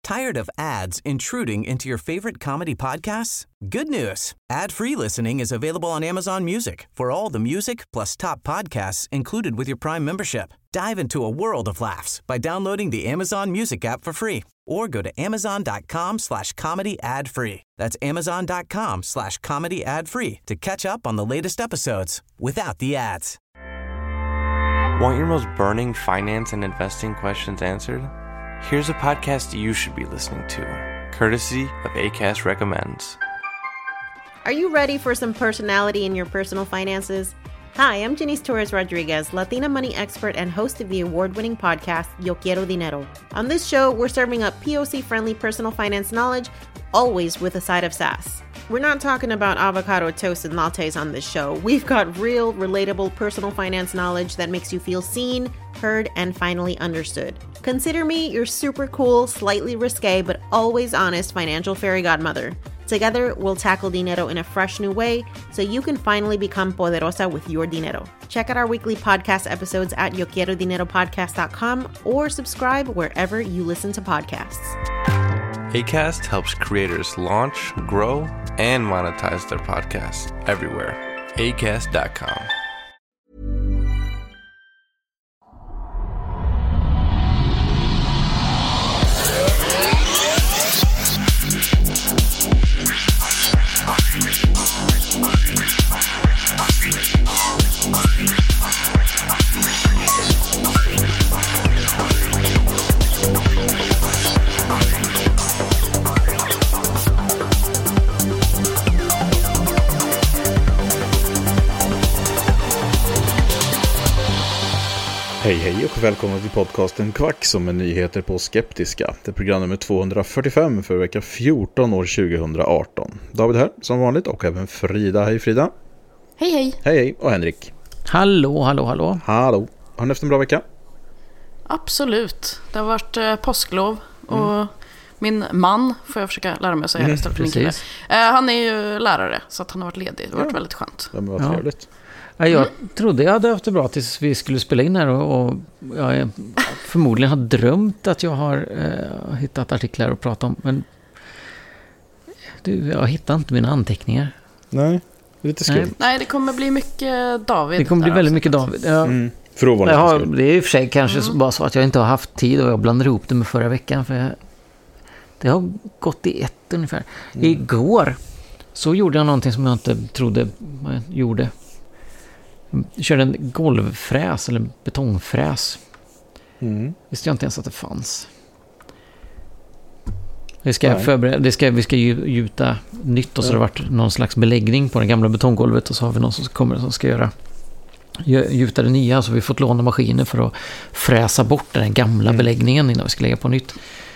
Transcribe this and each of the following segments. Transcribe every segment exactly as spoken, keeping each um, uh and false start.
Tired of ads intruding into your favorite comedy podcasts? Good news. Ad-free listening is available on Amazon Music for all the music plus top podcasts included with your Prime membership. Dive into a world of laughs by downloading the Amazon Music app for free or go to amazon.com slash comedy ad free. That's amazon.com slash comedy ad free to catch up on the latest episodes without the ads. Want your most burning finance and investing questions answered? Here's a podcast you should be listening to, courtesy of Acast Recommends. Are you ready for some personality in your personal finances? Hi, I'm Janice Torres-Rodriguez, Latina money expert and host of the award-winning podcast, Yo Quiero Dinero. On this show, we're serving up P O C-friendly personal finance knowledge, always with a side of sass. We're not talking about avocado toast and lattes on this show. We've got real, relatable personal finance knowledge that makes you feel seen, heard, and finally understood. Consider me your super cool, slightly risque, but always honest financial fairy godmother. Together, we'll tackle dinero in a fresh new way so you can finally become poderosa with your dinero. Check out our weekly podcast episodes at yo quiero dinero podcast dot com or subscribe wherever you listen to podcasts. Acast helps creators launch, grow, and monetize their podcasts everywhere. acast dot com. Hej hej och välkomna till podcasten Kvack som är nyheter på Skeptiska. Det är program nummer tvåhundrafyrtiofem för vecka fjorton år tjugohundraarton. David här som vanligt och även Frida. Hej Frida. Hej hej. Hej hej och Henrik. Hallå, hallå, hallå. Hallå. Har ni haft en bra vecka? Absolut. Det har varit eh, påsklov och mm. min man, får jag försöka lära mig att säga mm, istället för min kille. Eh, han är ju lärare så att han har varit ledig. Det har varit ja. väldigt skönt. Det var trevligt. Ja, jag mm. trodde jag hade haft det bra tills vi skulle spela in här och, och jag förmodligen har drömt att jag har eh, hittat artiklar att prata om. Men du, jag hittar inte mina anteckningar. Nej, lite skumt. Nej. Nej, det kommer bli mycket David. Det kommer bli väldigt mycket David. Ja. Mm. För jag har, det är i och för sig kanske mm. bara så att jag inte har haft tid och jag blandar ihop det med förra veckan. För jag, det har gått i ett ungefär. Mm. Igår så gjorde jag någonting som jag inte trodde jag gjorde. Jag körde en golvfräs eller betongfräs. Mm. Visste jag inte ens att det fanns. Vi ska, förbereda, det ska, vi ska gjuta nytt och så ja. har det varit någon slags beläggning på det gamla betonggolvet och så har vi någon som kommer som ska göra gjuta det nya, så vi har fått låna maskiner för att fräsa bort den gamla mm. beläggningen innan vi ska lägga på nytt.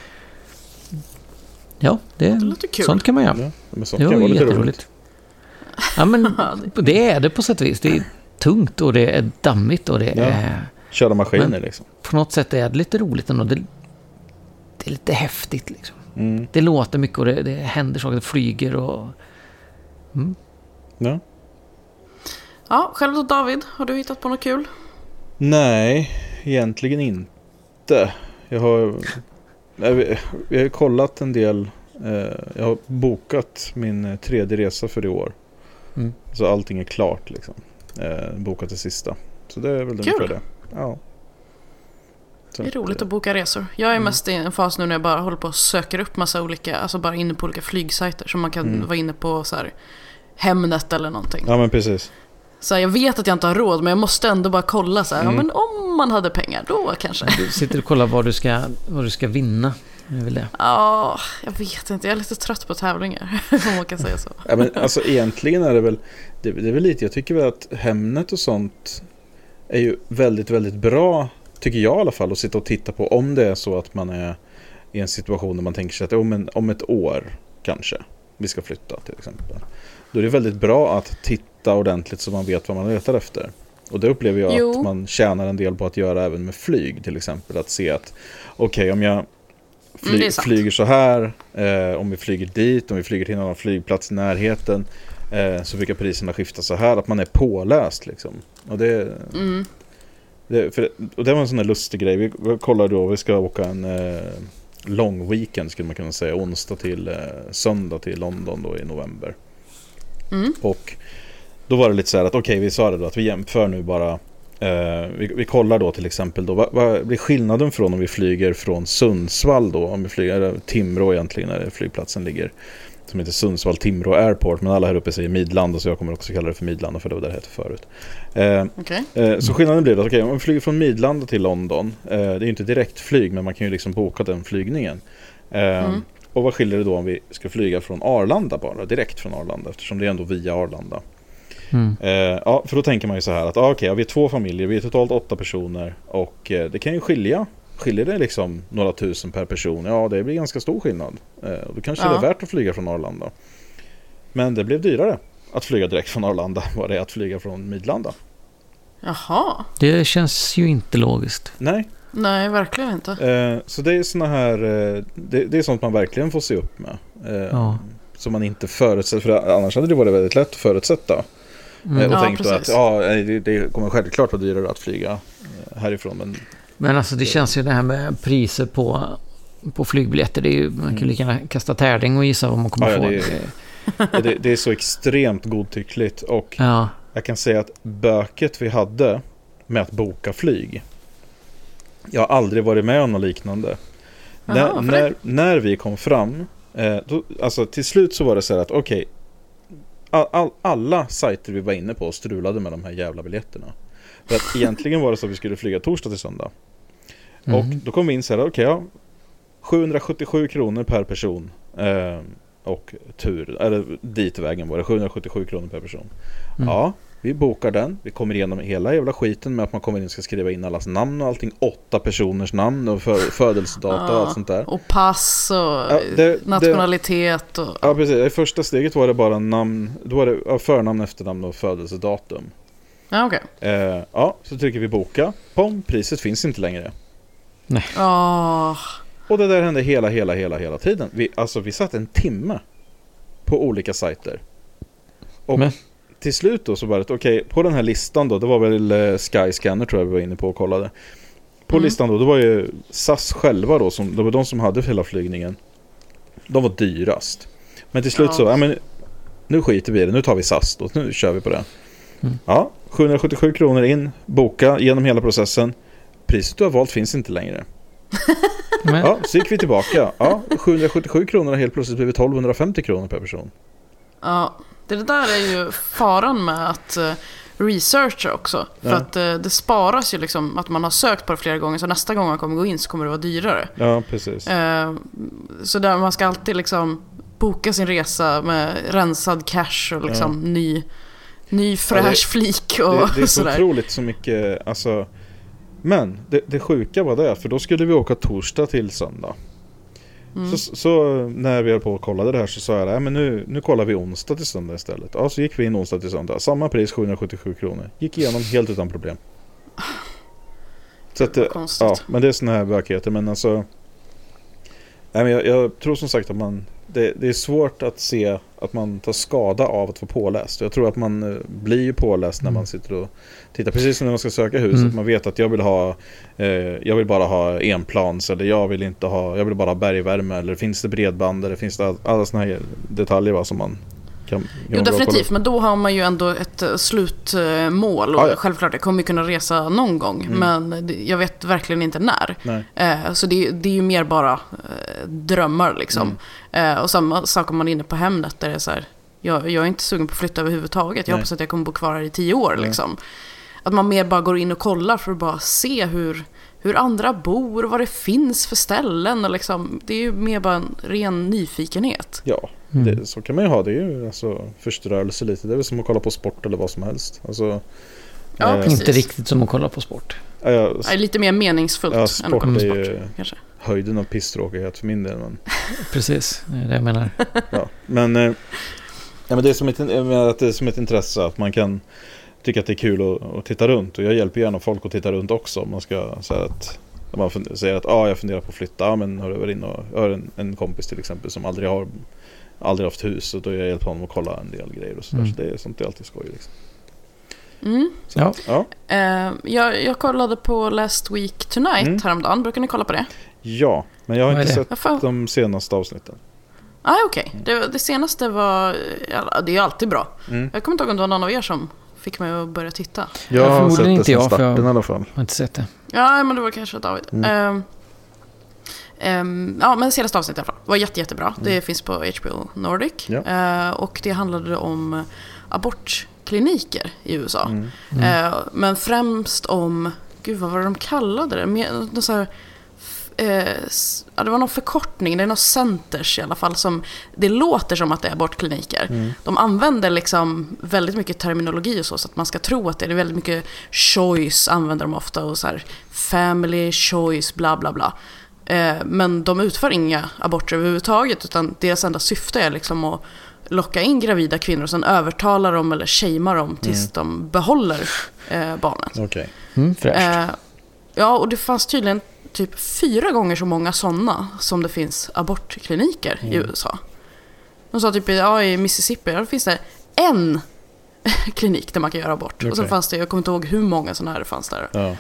Ja, det, det låter kul. Sånt kan man göra. Ja, men sånt kan vara lite roligt. Ja, men det är det på sätt och vis. Det är tungt och det är dammigt och det ja. är... Köra maskiner liksom. På något sätt är det lite roligt ändå. Det, det är lite häftigt liksom. Mm. Det låter mycket och det, det händer saker, det flyger och... Mm. Ja. Ja, själv då David, har du hittat på något kul? Nej, egentligen inte. Jag har... Jag, jag har kollat en del... Jag har bokat min tredje resa för i år. Mm. Så allting är klart liksom. Eh, bokat det sista. Så det är väl ungefär det. Ja. Så det är roligt att boka resor. Jag är mm. mest i en fas nu när jag bara håller på och söker upp massa olika, alltså bara inne på olika flygsajter som man kan mm. vara inne på så här Hemnet eller någonting. Ja men precis. Så jag vet att jag inte har råd, men jag måste ändå bara kolla så här, mm. ja, men om man hade pengar då kanske. Du sitter och kollar vad du ska vad du ska vinna. Jag vill det. Ja, jag vet inte. Jag är lite trött på tävlingar, om man kan säga så. Ja, men alltså egentligen är det väl det, det är väl lite, jag tycker väl att Hemnet och sånt är ju väldigt, väldigt bra, tycker jag i alla fall, att sitta och titta på om det är så att man är i en situation där man tänker sig att om, en, om ett år kanske vi ska flytta till exempel. Då är det väldigt bra att titta ordentligt så man vet vad man letar efter. Och det upplever jag jo. att man tjänar en del på att göra även med flyg till exempel. Att se att okej, okay, om jag fly- mm, flyger så här, eh, om vi flyger dit, om vi flyger till en annan flygplats i närheten, eh, så brukar priserna skifta så här, att man är påläst liksom. Och det, mm. det, för, och det var en sån här lustig grej. Vi, vi kollar då, vi ska åka en, eh, lång weekend skulle man kunna säga, onsdag till eh, söndag till London då i november. Mm. Och då var det lite så här att okej, okay, vi sa det då att vi jämför nu bara eh, vi, vi kollar då till exempel då, vad, vad blir skillnaden från om vi flyger från Sundsvall då, om vi flyger eller Timrå egentligen när flygplatsen ligger, som heter Sundsvall Timrå Airport, men alla här uppe säger Midlanda, så jag kommer också kalla det för Midlanda för det var där det hette förut. Eh, okay. eh, så skillnaden blir då, okej, okay, om vi flyger från Midlanda till London, eh, det är ju inte direkt flyg, men man kan ju liksom boka den flygningen. Eh, mm. Och vad skiljer det då om vi ska flyga från Arlanda bara, direkt från Arlanda, eftersom det är ändå via Arlanda. Mm. Eh, ja, för då tänker man ju så här att ah, okej, okay, vi är två familjer, vi är totalt åtta personer och eh, det kan ju skilja. Skiljer det liksom några tusen per person, ja det blir ganska stor skillnad. Eh, och då kanske ja. det är värt att flyga från Arlanda. Men det blev dyrare att flyga direkt från Arlanda vad det är att flyga från Midlanda. Jaha. Det känns ju inte logiskt. Nej. Nej, verkligen inte. Eh, så det är såna här, eh, det, det är sånt man verkligen får se upp med. Eh, ja. Som man inte förutsätter, för annars hade det varit väldigt lätt att förutsätta. Mm. Eh, och ja, tänkt att ja, det, det kommer självklart vara dyrare att flyga härifrån, men Men alltså det känns ju det här med priser på, på flygbiljetter. Det är ju, man kan mm. lika gärna kasta tärning och gissa vad man kommer ja, få. Det är, det, det är så extremt godtyckligt. Och ja. jag kan säga att böket vi hade med att boka flyg, jag har aldrig varit med om något liknande. Aha, när, när, när vi kom fram, eh, då, alltså till slut så var det så här att okej, okay, all, all, alla sajter vi var inne på strulade med de här jävla biljetterna. För att egentligen var det så att vi skulle flyga torsdag till söndag. Mm. Och då kom vi in så här, okej, okay, ja, sjuhundrasjuttiosju kronor per person eh, och tur, eller dit vägen var det sjuhundrasjuttiosju kronor per person. Mm. Ja, vi bokar den. Vi kommer igenom hela jävla skiten med att man kommer in och ska skriva in allas namn och allting, åtta personers namn och för, födelsedata ja, och allt sånt där. Och pass och ja, det, nationalitet. Och, ja, precis. I första steget var det bara namn, då var det ja, förnamn, efternamn och födelsedatum. Ja, okej. Okay. Eh, ja, så trycker vi boka. Pom, priset finns inte längre. Nej. Oh. Och det där hände hela, hela, hela, hela tiden. Vi, alltså, vi satt en timme på olika sajter. Och Men. till slut då så var det, okej, okay, på den här listan då, det var väl uh, Skyscanner tror jag vi var inne på och kollade. På mm. listan då, det var ju S A S själva då, som, det var de som hade hela flygningen. De var dyrast. Men till slut ja. så, ja men nu skiter vi i det, nu tar vi S A S då, nu kör vi på det. Mm. Ja, sjuhundrasjuttiosju kronor in, boka genom hela processen. Priset du har valt finns inte längre. Ja, så gick vi tillbaka. Ja, sjuhundrasjuttiosju kronor har helt plötsligt blivit tolvhundrafemtio kronor per person. Ja, det där är ju faran med att uh, researcha också. För ja. att uh, det sparas ju liksom att man har sökt på det flera gånger, så nästa gång man kommer gå in så kommer det vara dyrare. Ja, precis. Uh, så där man ska alltid liksom boka sin resa med rensad cash och liksom ja. ny... Ny fräsch ja, det, flik och det, det är så sådär. Otroligt så mycket, alltså. Men det, det sjuka var det, för då skulle vi åka torsdag till söndag. Mm. Så, så när vi höll på och kollade det här så sa jag, nej men nu, nu kollar vi onsdag till söndag istället. Ja, så gick vi in onsdag till söndag. Samma pris, sjuhundrasjuttiosju kronor. Gick igenom helt utan problem. Så att, ja, men det är såna här bökigheter, men alltså. Nej, men jag, jag tror som sagt att man det, det är svårt att se att man tar skada av att vara påläst. Jag tror att man blir ju påläst när man sitter och tittar. Precis som när man ska söka hus. Mm. Att man vet att jag vill ha eh, jag vill bara ha enplans, eller jag vill inte ha jag vill bara ha bergvärme, eller finns det bredband, eller finns det alla såna här detaljer va, som man kan, jo, definitivt, men då har man ju ändå ett slutmål och ah, ja. självklart jag kommer kunna resa någon gång, mm. men jag vet verkligen inte när. Eh, så det, det är ju mer bara eh, drömmar liksom. Mm. Eh, och samma sak om man är inne på Hemnet där det är så här, jag, jag är inte sugen på att flytta överhuvudtaget. Jag Nej. hoppas att jag kommer bo kvar här i tio år liksom. Att man mer bara går in och kollar för att bara se hur, hur andra bor och vad det finns för ställen och liksom, det är ju mer bara en ren nyfikenhet. Ja. Mm. Det, så kan man ju ha, det är ju alltså förströrelse lite. Det är väl som att kolla på sport eller vad som helst. Alltså, ja, eh, inte riktigt som att kolla på sport. Ja, ja, ja, lite mer meningsfullt ja, sport än att kolla på sport. Är ju kanske. Höjden av pisstråkighet för min del. Men. Precis, det är det jag menar. Ja, men, eh, ja, men det är som ett, jag menar att det är som ett intresse att man kan tycka att det är kul att, att titta runt. Och jag hjälper gärna folk att titta runt också. Man ska säga att när man fund- säger att ah, jag funderar på att flytta, ja, men har du varit inne och har en, en kompis till exempel som aldrig har aldrig haft hus, och då har jag hjälpt honom att kolla en del grejer och sådär. Mm. Så det är sånt det är alltid skoj liksom. Mm. Så, ja. Ja. Uh, jag, jag kollade på Last Week Tonight mm. häromdagen. Brukar ni kolla på det? Ja, Men jag har inte det? sett de senaste avsnitten. Ah, okej. Okay. Det, det senaste var... Ja, det är alltid bra. Mm. Jag kommer inte ihåg om det var någon av er som fick mig att börja titta. Jag har sett det inte jag, starten jag i alla fall. Jag har inte sett det. Ja, men det var kanske David. Mm. Um, um, ja, men senaste avsnittet i alla fall var jätte, jättebra. Mm. Det finns på H B O Nordic. Ja. Uh, och det handlade om abortkliniker i U S A. Mm. Mm. Uh, men främst om... Gud, vad var det de kallade det? Med, så här, eh, ja, det var någon förkortning. Det är någon centers i alla fall. Som, det låter som att det är abortkliniker. Mm. De använder liksom väldigt mycket terminologi och så. Så att man ska tro att det är, det är väldigt mycket choice använder de ofta. Och så här, family, choice, bla bla bla. Eh, men de utför inga aborter överhuvudtaget. Utan deras enda syfte är liksom att locka in gravida kvinnor och sen övertala dem eller shamea dem tills mm. de behåller eh, barnet. Okej. Okay. Mm, fräscht. Eh, ja, och det fanns tydligen typ fyra gånger så många sådana som det finns abortkliniker mm. i U S A. De sa typ ja, i Mississippi där finns det en klinik där man kan göra abort. Okay. Och sen fanns det, jag kommer inte ihåg hur många sådana här det fanns där. Ja.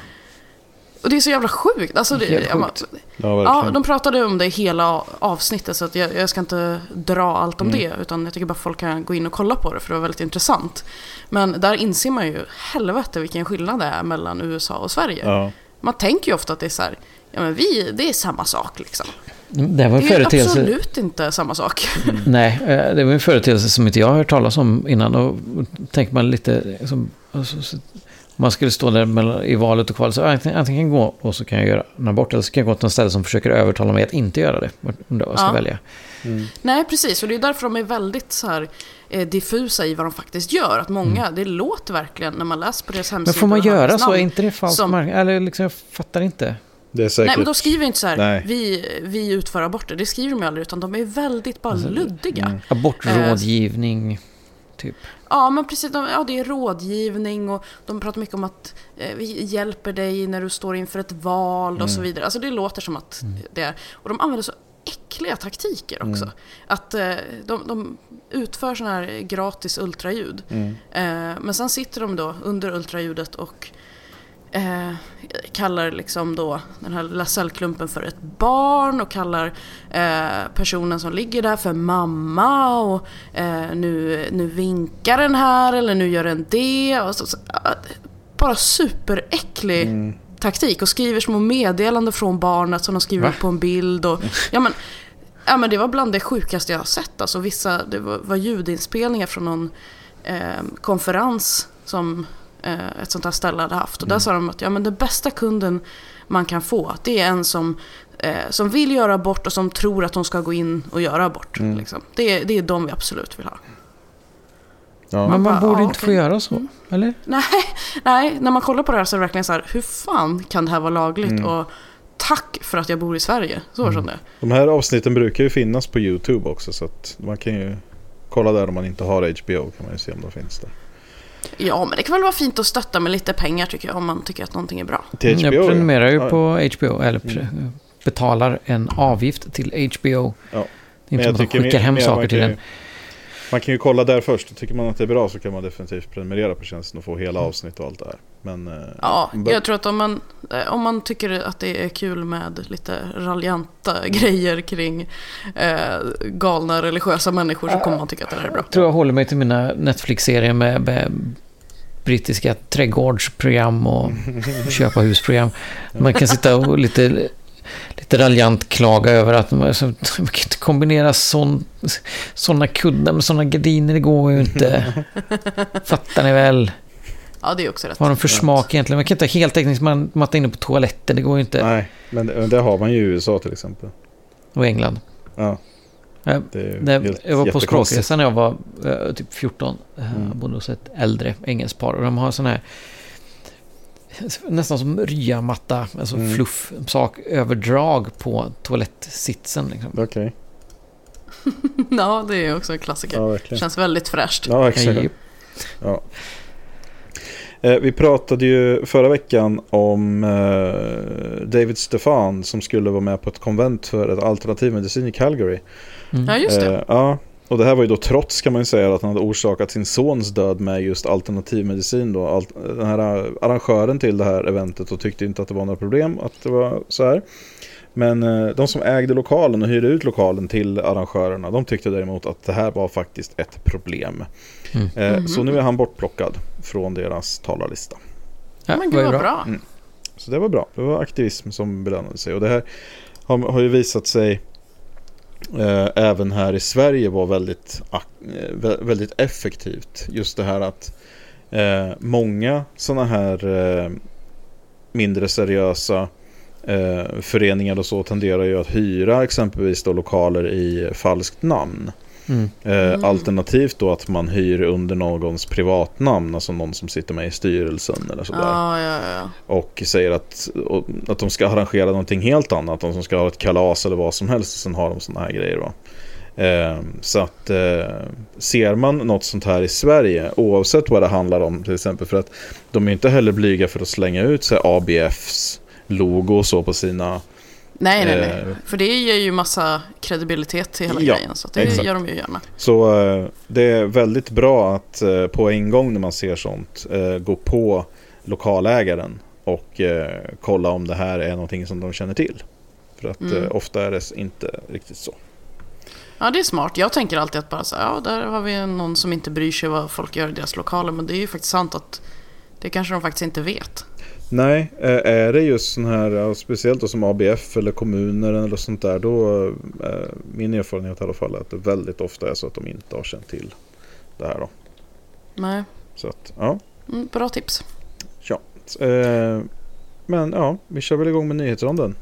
Och det är så jävla sjukt. Alltså det, Helt jag, sjukt. Ja, ja, de pratade om det hela avsnittet så att jag, jag ska inte dra allt om mm. det utan jag tycker bara folk kan gå in och kolla på det för det var väldigt intressant. Men där inser man ju helvete vilken skillnad det är mellan U S A och Sverige. Ja. Man tänker ju ofta att det är så här, ja men vi, det är samma sak liksom. Det, var en det är företeelse... absolut inte samma sak. Mm. Nej, det var en företeelse som inte jag har hört talas om innan och tänker man lite som... Alltså, man skulle stå där i valet och kvalet så antingen, antingen kan jag gå och så kan jag göra en abort eller så kan jag gå till en ställe som försöker övertala mig att inte göra det om jag ska ja. välja. Mm. Nej, precis. Och det är därför de är väldigt så här, eh, diffusa i vad de faktiskt gör. Att många, mm. det låter verkligen när man läser på deras hemsida. Men får man göra så? Är inte det falskt? Som... Eller liksom, jag fattar inte. Det är säkert... Nej, men då skriver inte så här, vi, vi utför aborter. Det skriver de aldrig, utan de är väldigt bara alltså, luddiga. Mm. Abortrådgivning, eh, typ. Ja, men precis. De, ja, det är rådgivning och de pratar mycket om att eh, vi hjälper dig när du står inför ett val mm. och så vidare. Alltså det låter som att mm. det är... Och de använder så äckliga taktiker också. Mm. Att eh, de, de utför sån här gratis ultraljud. Mm. Eh, men sen sitter de då under ultraljudet och eh, kallar liksom då den här lilla cellklumpen för ett barn och kallar eh, personen som ligger där för mamma och eh, nu, nu vinkar den här eller nu gör den det. Och så, så, bara superäcklig mm. taktik och skriver små meddelanden från barnet som de skriver Va? på en bild och ja men ja men det var bland det sjukaste jag har sett alltså vissa det var, var ljudinspelningar från någon eh, konferens som eh, ett sånt här ställe hade haft och där mm. sa de att ja men den bästa kunden man kan få det är en som eh, som vill göra abort och som tror att de ska gå in och göra abort mm. liksom. det, det är de vi absolut vill ha. Ja. Men man borde ja, inte okay. få göra så, eller? Nej, nej, när man kollar på det här så är det verkligen så här, hur fan kan det här vara lagligt? Mm. Och tack för att jag bor i Sverige, så mm. som det. De här avsnitten brukar ju finnas på YouTube också, så att man kan ju kolla där om man inte har H B O, kan man ju se om det finns där. Ja, men det kan väl vara fint att stötta med lite pengar tycker jag, om man tycker att någonting är bra. Till H B O, jag prenumererar ju ja. på H B O, eller mm. betalar en avgift till H B O. Ja. Det är inte som att de skickar hem mer, saker till den. Man kan ju kolla där först. Tycker man att det är bra så kan man definitivt prenumerera på tjänsten och få hela avsnitt och allt det här. Men, ja, eh, jag tror att om man, om man tycker att det är kul med lite raljanta mm. grejer kring eh, galna religiösa människor så kommer man tycka att det här är bra. Jag tror jag håller mig till mina Netflix-serier med, med brittiska trädgårdsprogram och köpa husprogram. Man kan sitta och lite... lite raljant klaga över att man, alltså, man kan inte kombinera sån, såna kuddar med såna gardiner, det går ju inte. Fattar ni väl? Ja, det är också rätt. Vad har de för smak egentligen? Man kan inte ha heltäckningsmatta inne på toaletten, det går ju inte. Nej, men det, det har man ju i U S A till exempel. Och England. Ja. Jag, det, jag var på språkresa när jag var uh, typ fjorton. Mm. Jag bodde hos ett äldre engelskt par och de har sån här nästan som ryamatta, alltså mm. fluff sak, överdrag på toalettsitsen liksom. Okej. Okay. Ja, det är också en klassiker. Ja, känns väldigt fräscht. Ja, exakt. Ja. Eh, vi pratade ju förra veckan om eh, David Stefan som skulle vara med på ett konvent för ett alternativmedicin i Calgary. Mm. Ja, just det. Eh, ja. Och det här var ju då trots, kan man ju säga, att han hade orsakat sin sons död med just alternativmedicin då. Allt, den här arrangören till det här eventet och tyckte inte att det var några problem att det var så här. Men eh, de som ägde lokalen och hyrde ut lokalen till arrangörerna, de tyckte däremot att det här var faktiskt ett problem. Mm. Eh, mm-hmm. Så nu är han bortplockad från deras talarlista. Ja, men gud vad bra. Mm. Så det var bra. Det var aktivism som belönade sig. Och det här har, har ju visat sig eh, även här i Sverige var väldigt, eh, väldigt effektivt. Just det här att eh, många sådana här eh, mindre seriösa eh, föreningar och så tenderar ju att hyra exempelvis då lokaler i falskt namn. Mm. Eh, alternativt då att man hyr under någons privatnamn, alltså någon som sitter med i styrelsen eller sådär. Ah, ja, ja. Och säger att, och, att de ska arrangera någonting helt annat, de som ska ha ett kalas eller vad som helst, och sen har de sådana här grejer va. Eh, så att eh, ser man något sånt här i Sverige, oavsett vad det handlar om till exempel, för att de är inte heller blyga för att slänga ut sig A B Fs logo och så på sina. Nej, nej, nej. Eh, för det ger ju massa kredibilitet till hela ja, grejen. Så det exakt. Gör de ju gärna. Så eh, det är väldigt bra att eh, på en gång när man ser sånt eh, gå på lokalägaren och eh, kolla om det här är någonting som de känner till. För att mm. eh, ofta är det inte riktigt så. Ja, det är smart. Jag tänker alltid att bara så ja, där har vi någon som inte bryr sig vad folk gör i deras lokaler. Men det är ju faktiskt sant att det kanske de faktiskt inte vet. Nej, är det just sån här, speciellt då som A B F eller kommuner eller sånt där, då är min erfarenhet i alla fall att det väldigt ofta är så att de inte har känt till det här då. Nej. Så att, ja. Mm, bra tips. Ja. Eh, men ja, vi kör väl igång med nyhetsronden.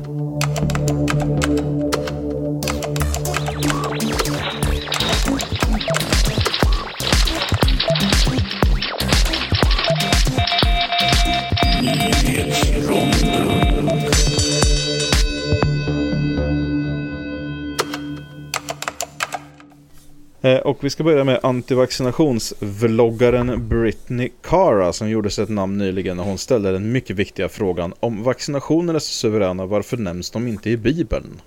Och vi ska börja med antivaccinationsvloggaren Brittany Cara som gjorde sig ett namn nyligen när hon ställde den mycket viktiga frågan om vaccinationer är så suveräna, varför nämns de inte i Bibeln?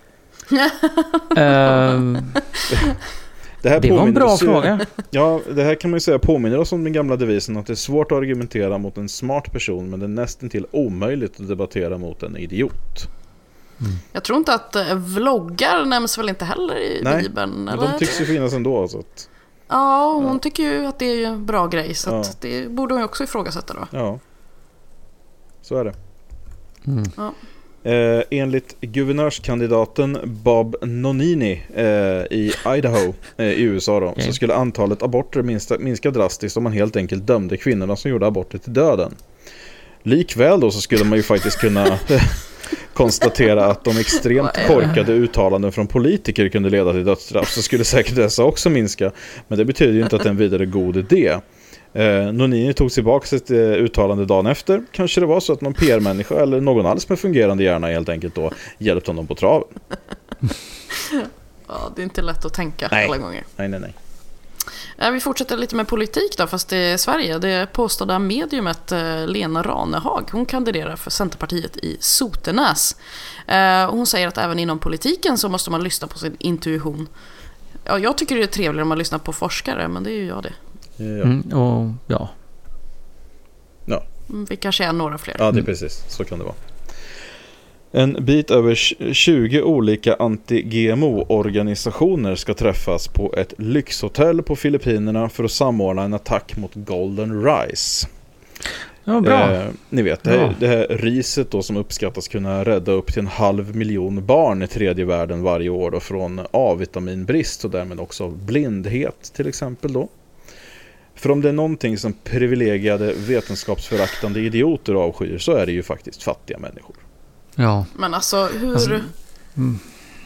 um, det här det var en bra oss, fråga. Ja, det här kan man ju säga påminner oss om den gamla devisen att det är svårt att argumentera mot en smart person, men det är nästan till omöjligt att debattera mot en idiot. Mm. Jag tror inte att eh, vloggar nämns väl inte heller i Nej, Bibeln. Nej, eller? De tycks ju finnas ändå. Så att, ja, hon ja. tycker ju att det är en bra grej. Så ja. att det borde hon ju också ifrågasätta då. Ja, så är det. Mm. Ja. Eh, enligt guvernörskandidaten Bob Nonini eh, i Idaho eh, i U S A då, okay. så skulle antalet aborter minska, minska drastiskt om man helt enkelt dömde kvinnorna som gjorde aborter till döden. Likväl då så skulle man ju faktiskt kunna konstatera att de extremt korkade uttalanden från politiker kunde leda till dödsstraff, så skulle säkert dessa också minska. Men det betyder ju inte att det är en vidare god idé. Eh, Nonini tog tillbaka sitt eh, uttalande dagen efter. Kanske det var så att någon P R-människa eller någon alls med fungerande hjärna helt enkelt då hjälpte honom på traven. Ja, det är inte lätt att tänka nej. alla gånger. Nej, nej, nej. Vi fortsätter lite med politik då, fast i Sverige. Det påstådda mediumet Lena Ranehag, hon kandiderar för Centerpartiet i Sotenäs. Hon säger att även inom politiken så måste man lyssna på sin intuition. Ja, jag tycker det är trevligare om man lyssnar på forskare, men det är ju jag det. Ja. Mm, och ja. Ja. Vi kanske är några fler. Ja, det är precis. Så kan det vara. En bit över tjugo olika anti-G M O-organisationer ska träffas på ett lyxhotell på Filippinerna för att samordna en attack mot Golden Rice. Ja, bra. Eh, ni vet, det här, det här riset då som uppskattas kunna rädda upp till en halv miljon barn i tredje världen varje år då, från A-vitaminbrist och därmed också blindhet till exempel då. För om det är någonting som privilegierade vetenskapsföraktande idioter avskyr så är det ju faktiskt fattiga människor. Ja. Men alltså, hur... Alltså, mm.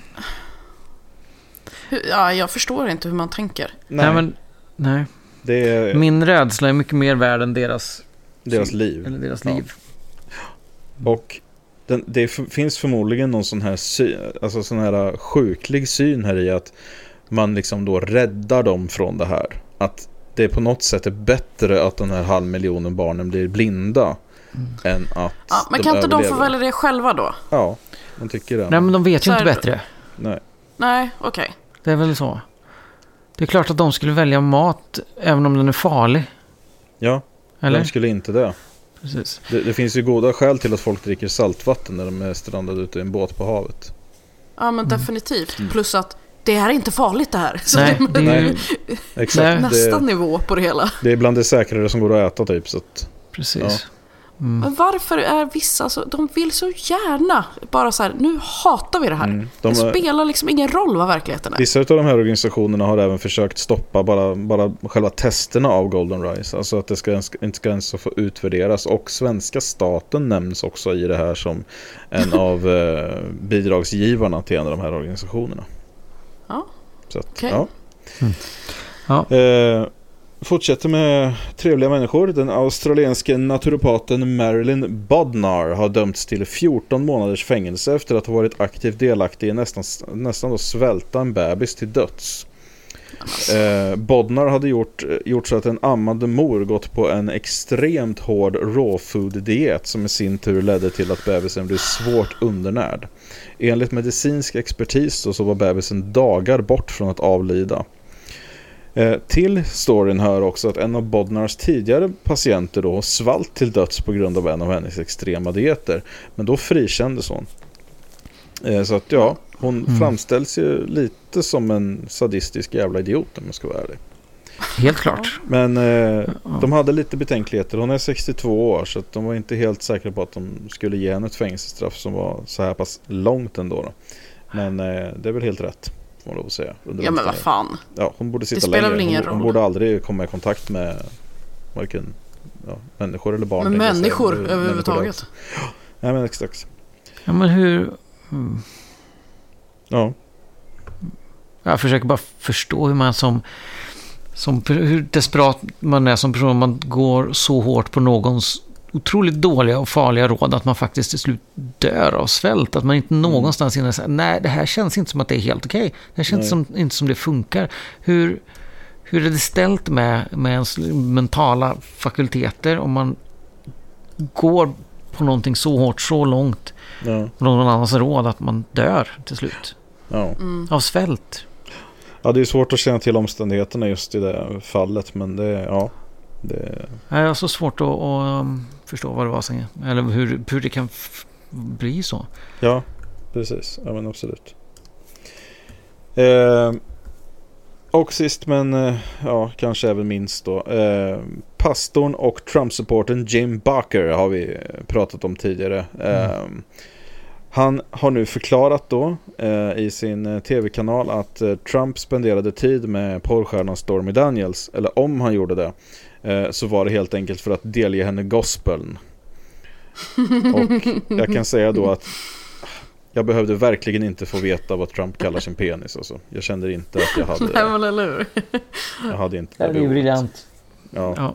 hur ja, jag förstår inte hur man tänker. Nej, nej men... Nej. Det är... Min rädsla är mycket mer värd än deras... Deras liv. Eller deras ja. liv. Och den, det f- finns förmodligen någon sån här, sy- alltså sån här sjuklig syn här i att man liksom då räddar dem från det här. Att det på något sätt är bättre att den här halv miljonen barnen blir blinda mm. än att ja, men kan inte överlever. De få välja det själva då? Ja, man tycker det. Nej, men de vet ju så inte är... bättre. Nej. Nej, okej. Okay. Det är väl så. Det är klart att de skulle välja mat även om den är farlig. Ja, eller? De skulle inte det. Precis. Det, det finns ju goda skäl till att folk dricker saltvatten när de är strandade ute i en båt på havet. Ja, men definitivt. Mm. Plus att det är inte farligt det här. Så nej, det är ju... exakt. nästa det, nivå på det hela. Det är bland det säkrare som går att äta typ. Så att, precis. Ja. Mm. Men varför är vissa så, de vill så gärna bara så här, nu hatar vi det här. Mm. De, det spelar liksom ingen roll vad verkligheten är. Vissa av de här organisationerna har även försökt stoppa bara, bara själva testerna av Golden Rise. Alltså att det ska, inte ska ens få utvärderas. Och svenska staten nämns också i det här som en av eh, bidragsgivarna till en av de här organisationerna. Ja, så att, okay. ja. Mm. Ja. Eh, Fortsätter med trevliga människor. Den australienske naturopaten Marilyn Bodnar har dömts till fjorton månaders fängelse efter att ha varit aktivt delaktig i nästan, nästan då svälta en bebis till döds. Eh, Bodnar hade gjort, gjort så att en ammande mor gått på en extremt hård raw food-diet som i sin tur ledde till att bebisen blev svårt undernärd. Enligt medicinsk expertis så, så var bebisen dagar bort från att avlida. Eh, till storyn hör också att en av Bodnars tidigare patienter då svalt till döds på grund av en av hennes extrema dieter. Men då frikändes hon. Eh, så att ja, hon mm. framställs ju lite som en sadistisk jävla idiot om jag ska vara ärlig. Helt klart. Men eh, de hade lite betänkligheter. Hon är sextiotvå år så att de var inte helt säkra på att de skulle ge henne ett fängelsestraff som var så här pass långt ändå. Då. Men eh, det är väl helt rätt. Får att säga, ja men vad fan. Ja, hon borde sitta det spelar längre. Väl ingen hon, roll. hon borde aldrig komma i kontakt med varken ja, människor eller barn. Men människor säga, överhuvudtaget. Ja, nej, men exakt. Ja men hur... Mm. Ja. Jag försöker bara förstå hur man som... som hur desperat man är som person. Man går så hårt på någons otroligt dåliga och farliga råd att man faktiskt till slut dör av svält. Att man inte någonstans innan säger nej, det här känns inte som att det är helt okej. Det här känns som, inte som det funkar. Hur, hur är det ställt med, med ens mentala fakulteter om man går på någonting så hårt, så långt ja. någon annans råd att man dör till slut. Ja. Mm. Av svält. Ja, det är svårt att känna till omständigheterna just i det fallet, men det ja, det jag har så svårt att, att förstå vad det var sen, eller hur, hur det kan f- bli så. Ja, precis. Ja, men absolut. Eh, och sist men eh, ja, kanske även minst då. Eh, pastorn och Trump-supporten Jim Bakker har vi pratat om tidigare. Eh, mm. Han har nu förklarat då eh, i sin tv-kanal att eh, Trump spenderade tid med porrstjärnan Stormy Daniels, eller om han gjorde det eh, så var det helt enkelt för att delge henne gospeln. Och jag kan säga då att jag behövde verkligen inte få veta vad Trump kallar sin penis. Alltså. Jag kände inte att jag hade... Nej, men eller hur? Jag hade inte... Det är ju briljant. Ja. Ja.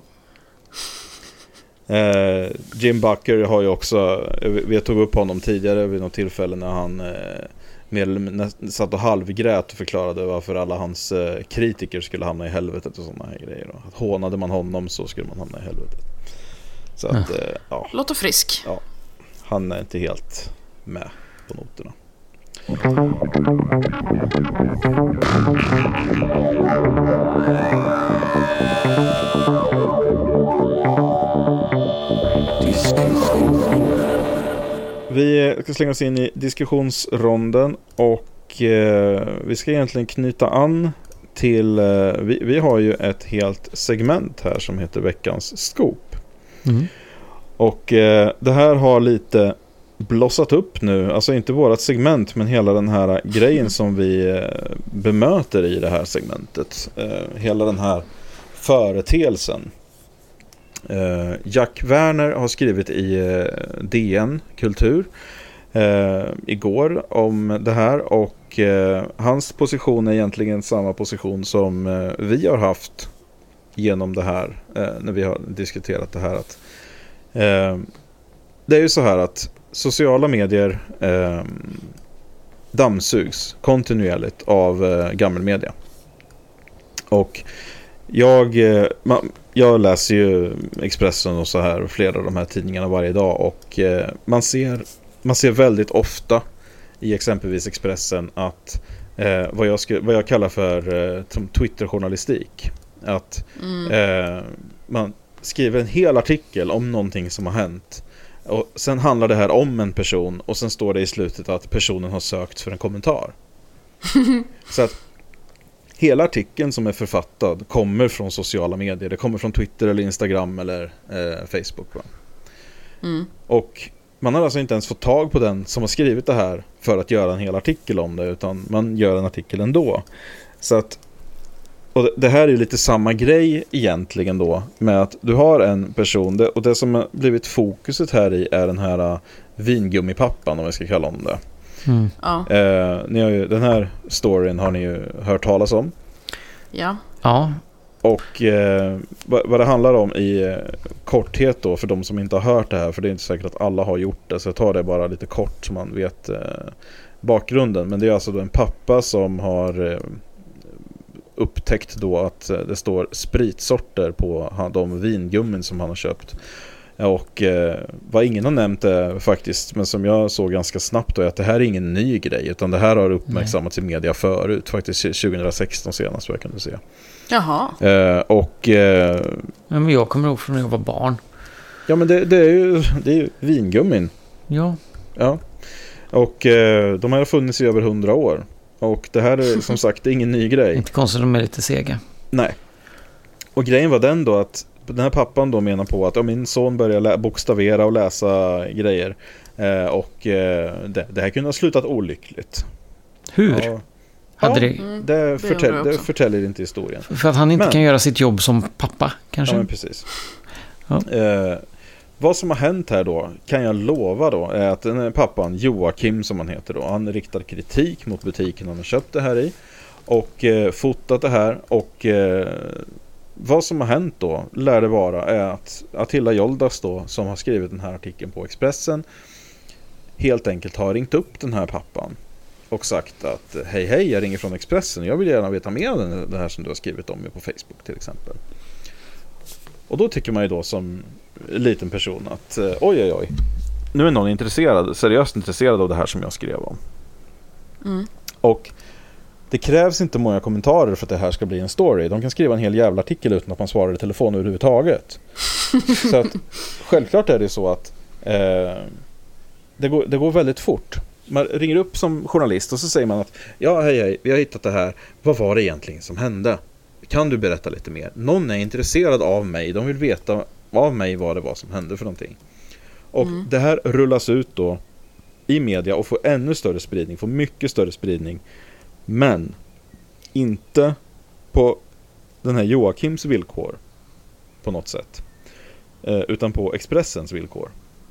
Eh, Jim Bakker har ju också, vi tog upp honom tidigare vid något tillfälle när han eh, med, satt och halvgrät och förklarade varför alla hans eh, kritiker skulle hamna i helvetet och sådana här grejer. Att hånade man honom så skulle man hamna i helvetet. Så att, eh, ja. Låter frisk. Ja, han är inte helt med på noterna. Vi ska slänga oss in i diskussionsronden och eh, vi ska egentligen knyta an till, eh, vi, vi har ju ett helt segment här som heter Veckans Scoop. Mm. Och eh, det här har lite blossat upp nu, alltså inte vårat segment men hela den här grejen som vi eh, bemöter i det här segmentet. Eh, hela den här företeelsen. Uh, Jack Werner har skrivit i uh, D N Kultur uh, igår om det här och uh, hans position är egentligen samma position som uh, vi har haft genom det här uh, när vi har diskuterat det här att uh, det är ju så här att sociala medier uh, dammsugs kontinuerligt av uh, gammelmedia och jag uh, man, Jag läser ju Expressen och så här och flera av de här tidningarna varje dag och eh, man ser man ser väldigt ofta i exempelvis Expressen att eh, vad, jag sku, vad jag kallar för eh, Twitter-journalistik att mm. eh, man skriver en hel artikel om någonting som har hänt. Och sen handlar det här om en person och sen står det i slutet att personen har sökt för en kommentar. Så att hela artikeln som är författad kommer från sociala medier. Det kommer från Twitter eller Instagram eller eh, Facebook. Va? Mm. Och man har alltså inte ens fått tag på den som har skrivit det här för att göra en hel artikel om det, utan man gör en artikel ändå. Så att, och det här är ju lite samma grej egentligen då, med att du har en person, och det som har blivit fokuset här i är den här vingummipappan, om jag ska kalla honom det. Mm. Ja. Eh, ni har ju, den här storyn har ni ju hört talas om. Ja. Ja. Och eh, vad, vad det handlar om i eh, korthet då, för de som inte har hört det här, för det är inte säkert att alla har gjort det, så jag tar det bara lite kort så man vet eh, bakgrunden. Men det är alltså då en pappa som har eh, upptäckt då att eh, det står spritsorter på han, de vingummin som han har köpt. Och eh, vad ingen har nämnt det faktiskt, men som jag såg ganska snabbt då, är att det här är ingen ny grej, utan det här har uppmärksammats Nej. i media förut, faktiskt tjugohundrasexton senast, vad jag kunde se. Jaha. Eh, och eh, ja, men jag kommer ihåg från när jag var barn. Ja, men det, det är ju det är ju vingummin. Ja. Ja. Och eh, de har funnits i över hundra år. Och det här är som sagt, det är ingen ny grej. Inte konstigt, de är lite sega. Nej. Och grejen var den då att den här pappan då menar på att ja, min son börjar lä- bokstavera och läsa grejer. Eh, och eh, det, det här kunde ha slutat olyckligt. Hur? Ja. Hade ja, det... Mm, det, det, förtäll, det förtäljer inte historien. För att han inte men, kan göra sitt jobb som pappa, kanske? Ja, men precis. Ja. Eh, vad som har hänt här då, kan jag lova då, är att den här pappan, Joakim som han heter då, han riktar kritik mot butiken han har köpt det här i. Och eh, fotat det här. Och eh, vad som har hänt då, lär det vara, är att Attila Joldas då, som har skrivit den här artikeln på Expressen, helt enkelt har ringt upp den här pappan och sagt att hej hej, jag ringer från Expressen och jag vill gärna veta mer om det här som du har skrivit om mig på Facebook till exempel. Och då tycker man ju då som liten person att oj oj oj, nu är någon intresserad, seriöst intresserad av det här som jag skrev om. Mm. Och det krävs inte många kommentarer för att det här ska bli en story. De kan skriva en hel jävla artikel utan att man svarar i telefon överhuvudtaget. Så att självklart är det så att eh, det, går, det går väldigt fort. Man ringer upp som journalist och så säger man att ja, hej hej, vi har hittat det här. Vad var det egentligen som hände? Kan du berätta lite mer? Någon är intresserad av mig. De vill veta av mig vad det var som hände för någonting. Och mm. det här rullas ut då i media och får ännu större spridning. Får mycket större spridning. Men inte på den här Joakims villkor på något sätt. Eh, utan på Expressens villkor.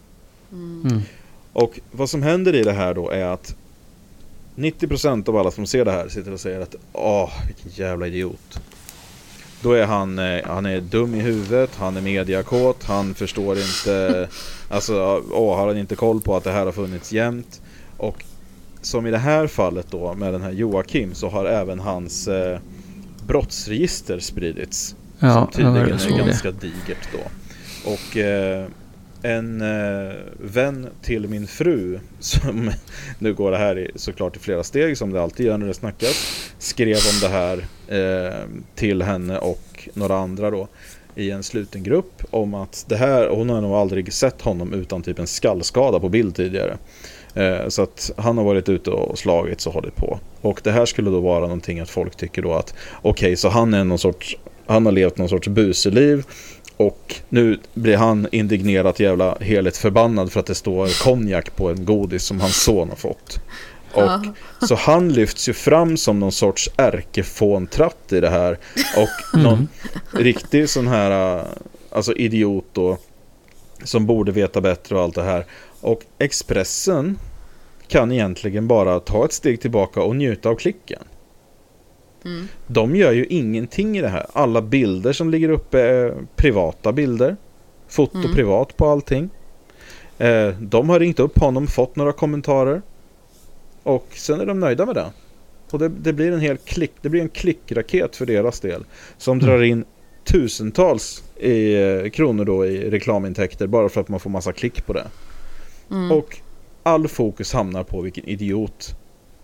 Mm. Och vad som händer i det här då är att nittio procent av alla som ser det här sitter och säger att åh, vilken jävla idiot. Då är han, eh, han är dum i huvudet, han är mediakåt, han förstår inte, alltså, åh, har han inte koll på att det här har funnits jämt. Och som i det här fallet då med den här Joakim, så har även hans eh, brottsregister spridits. Ja, som tydligen är det. ganska digert då. Och eh, en eh, vän till min fru, som nu går det här i, såklart i flera steg som det alltid gör när det snackas, skrev om det här eh, till henne och några andra då i en sluten grupp om att det här, hon har nog aldrig sett honom utan typ en skallskada på bild tidigare. Eh, så att han har varit ute och slagits och hållit på. Och det här skulle då vara någonting att folk tycker då att okej, okay, så han är någon sorts, han har levt någon sorts buseliv. Och nu blir han indignerat jävla heligt förbannad för att det står konjak på en godis som hans son har fått. Och så han lyfts ju fram som någon sorts ärkefåntratt i det här. Och någon mm. riktig sån här alltså idiot då, som borde veta bättre och allt det här. Och Expressen kan egentligen bara ta ett steg tillbaka och njuta av klicken. Mm. De gör ju ingenting i det här. Alla bilder som ligger uppe är privata bilder. Foto mm. privat på allting. Eh, de har ringt upp honom, fått några kommentarer. Och sen är de nöjda med det. Och det, det blir en hel klick, det blir en klickraket för deras del. Som mm. drar in tusentals i, eh, kronor då i reklamintäkter bara för att man får massa klick på det. Mm. Och all fokus hamnar på vilken idiot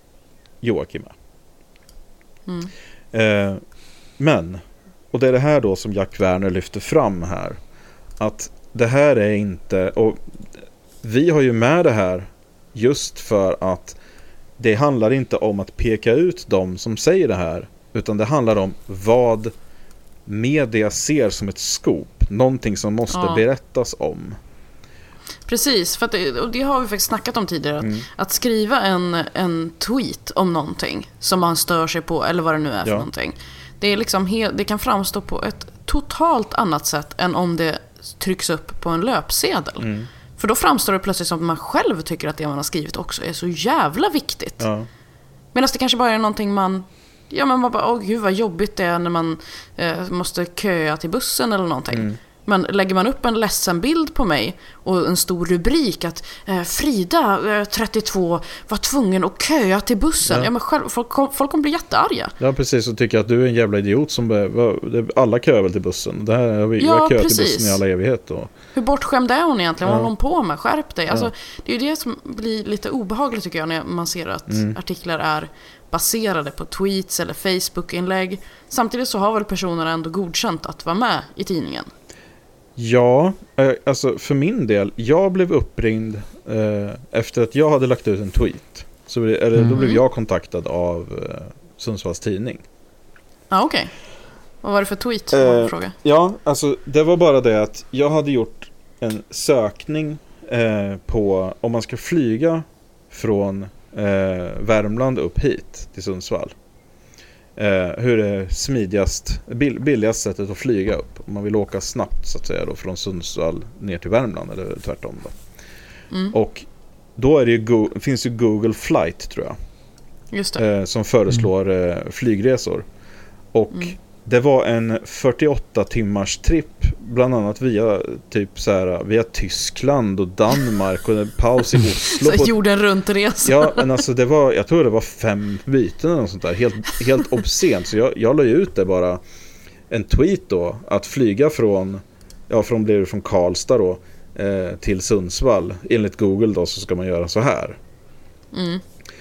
Joakim är. Mm. Eh, men, och det är det här då som Jack Werner lyfter fram här, att det här är inte, och vi har ju med det här just för att det handlar inte om att peka ut dem som säger det här, utan det handlar om vad media ser som ett scoop, någonting som måste ja. berättas om. Precis, för att det, och det har vi faktiskt snackat om tidigare, att, mm. att skriva en, en tweet om någonting som man stör sig på, eller vad det nu är för ja. någonting, det, är liksom he- det kan framstå på ett totalt annat sätt än om det trycks upp på en löpsedel. Mm. För då framstår det plötsligt som att man själv tycker att det man har skrivit också är så jävla viktigt. Ja. Medan det kanske bara är någonting man... Ja, men man bara, åh gud vad jobbigt det är när man eh, måste köa till bussen eller någonting. Mm. Men lägger man upp en ledsen bild på mig och en stor rubrik att eh, Frida, eh, trettiotvå, var tvungen att köa till bussen. Ja. Ja, men själv, folk, folk kommer bli jättearga. Ja, precis. Och tycker att du är en jävla idiot som... Be, alla köar väl till bussen. Det här har vi, ja, vi har köat till bussen i alla evighet. Och... Hur bortskämd är hon egentligen? Vad ja. håller hon på med? Skärp dig. Alltså, ja. Det är ju det som blir lite obehagligt tycker jag när man ser att mm. artiklar är baserade på tweets eller Facebook-inlägg. Samtidigt så har väl personerna ändå godkänt att vara med i tidningen. Ja, alltså för min del, jag blev uppringd eh, efter att jag hade lagt ut en tweet. Så eller, mm. då blev jag kontaktad av eh, Sundsvalls tidning. Ja, ah, okej. Okay. Vad var det för tweet? Eh, fråga? Ja, alltså det var bara det att jag hade gjort en sökning eh, på om man ska flyga från eh, Värmland upp hit till Sundsvall. Eh, hur är det smidigast, bill, billigast sättet att flyga upp om man vill åka snabbt så att säga då, från Sundsvall ner till Värmland eller tvärtom då. Mm. Och då är det ju go- finns ju Google Flight tror jag. Just det. Eh, som föreslår mm. eh, flygresor. Och mm. det var en fyrtioåtta timmars tripp bland annat via typ så här, via Tyskland och Danmark och en paus i Oslo. Så jorden runt resa. Ja, men alltså det var, jag tror det var fem byten eller något sånt där, helt, helt obscent. Så jag, jag la ju ut det bara en tweet då, att flyga från, ja från blev det från Karlstad då eh, till Sundsvall. Enligt Google då så ska man göra så här. Mm.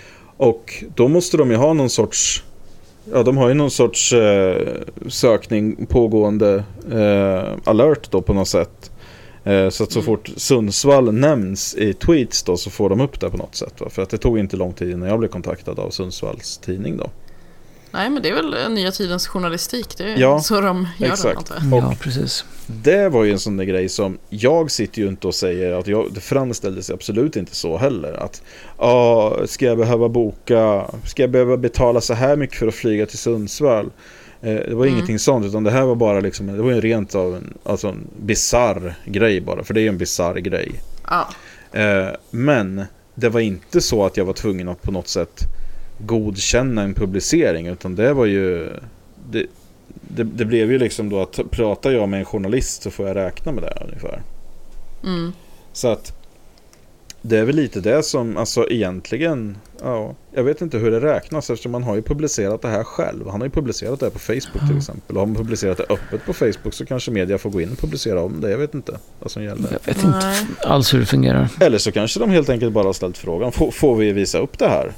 Och då måste de ju ha någon sorts... Ja, de har ju någon sorts eh, sökning pågående eh, alert då på något sätt. Eh, så att så mm. fort Sundsvall nämns i tweets då så får de upp det på något sätt. Va? För att det tog inte lång tid innan jag blev kontaktad av Sundsvalls tidning då. Nej, men det är väl nya tidens journalistik. Det är ja, så de gör exakt. det. Ja, precis. Det var ju en sån där grej som jag sitter ju inte och säger att jag, det framställdes absolut inte så heller. Att ah, ska jag behöva boka, ska jag behöva betala så här mycket för att flyga till Sundsvall? Eh, det var mm. ingenting sånt, utan det här var bara liksom, det var ju rent av en, alltså en bizarr grej bara, för det är ju en bizarr grej. Ah. Eh, men det var inte så att jag var tvungen att på något sätt godkänna en publicering, utan det var ju det, det, det blev ju liksom då att pratar jag med en journalist så får jag räkna med det ungefär. Mm. Så att det är väl lite det som alltså egentligen, ja, jag vet inte hur det räknas eftersom man har ju publicerat det här själv. Han har ju publicerat det här på Facebook till exempel. Och har man publicerat det öppet på Facebook så kanske media får gå in och publicera om det. Jag vet inte vad som gäller. Jag vet inte alls hur det fungerar. Eller så kanske de helt enkelt bara har ställt frågan, får, får vi visa upp det här?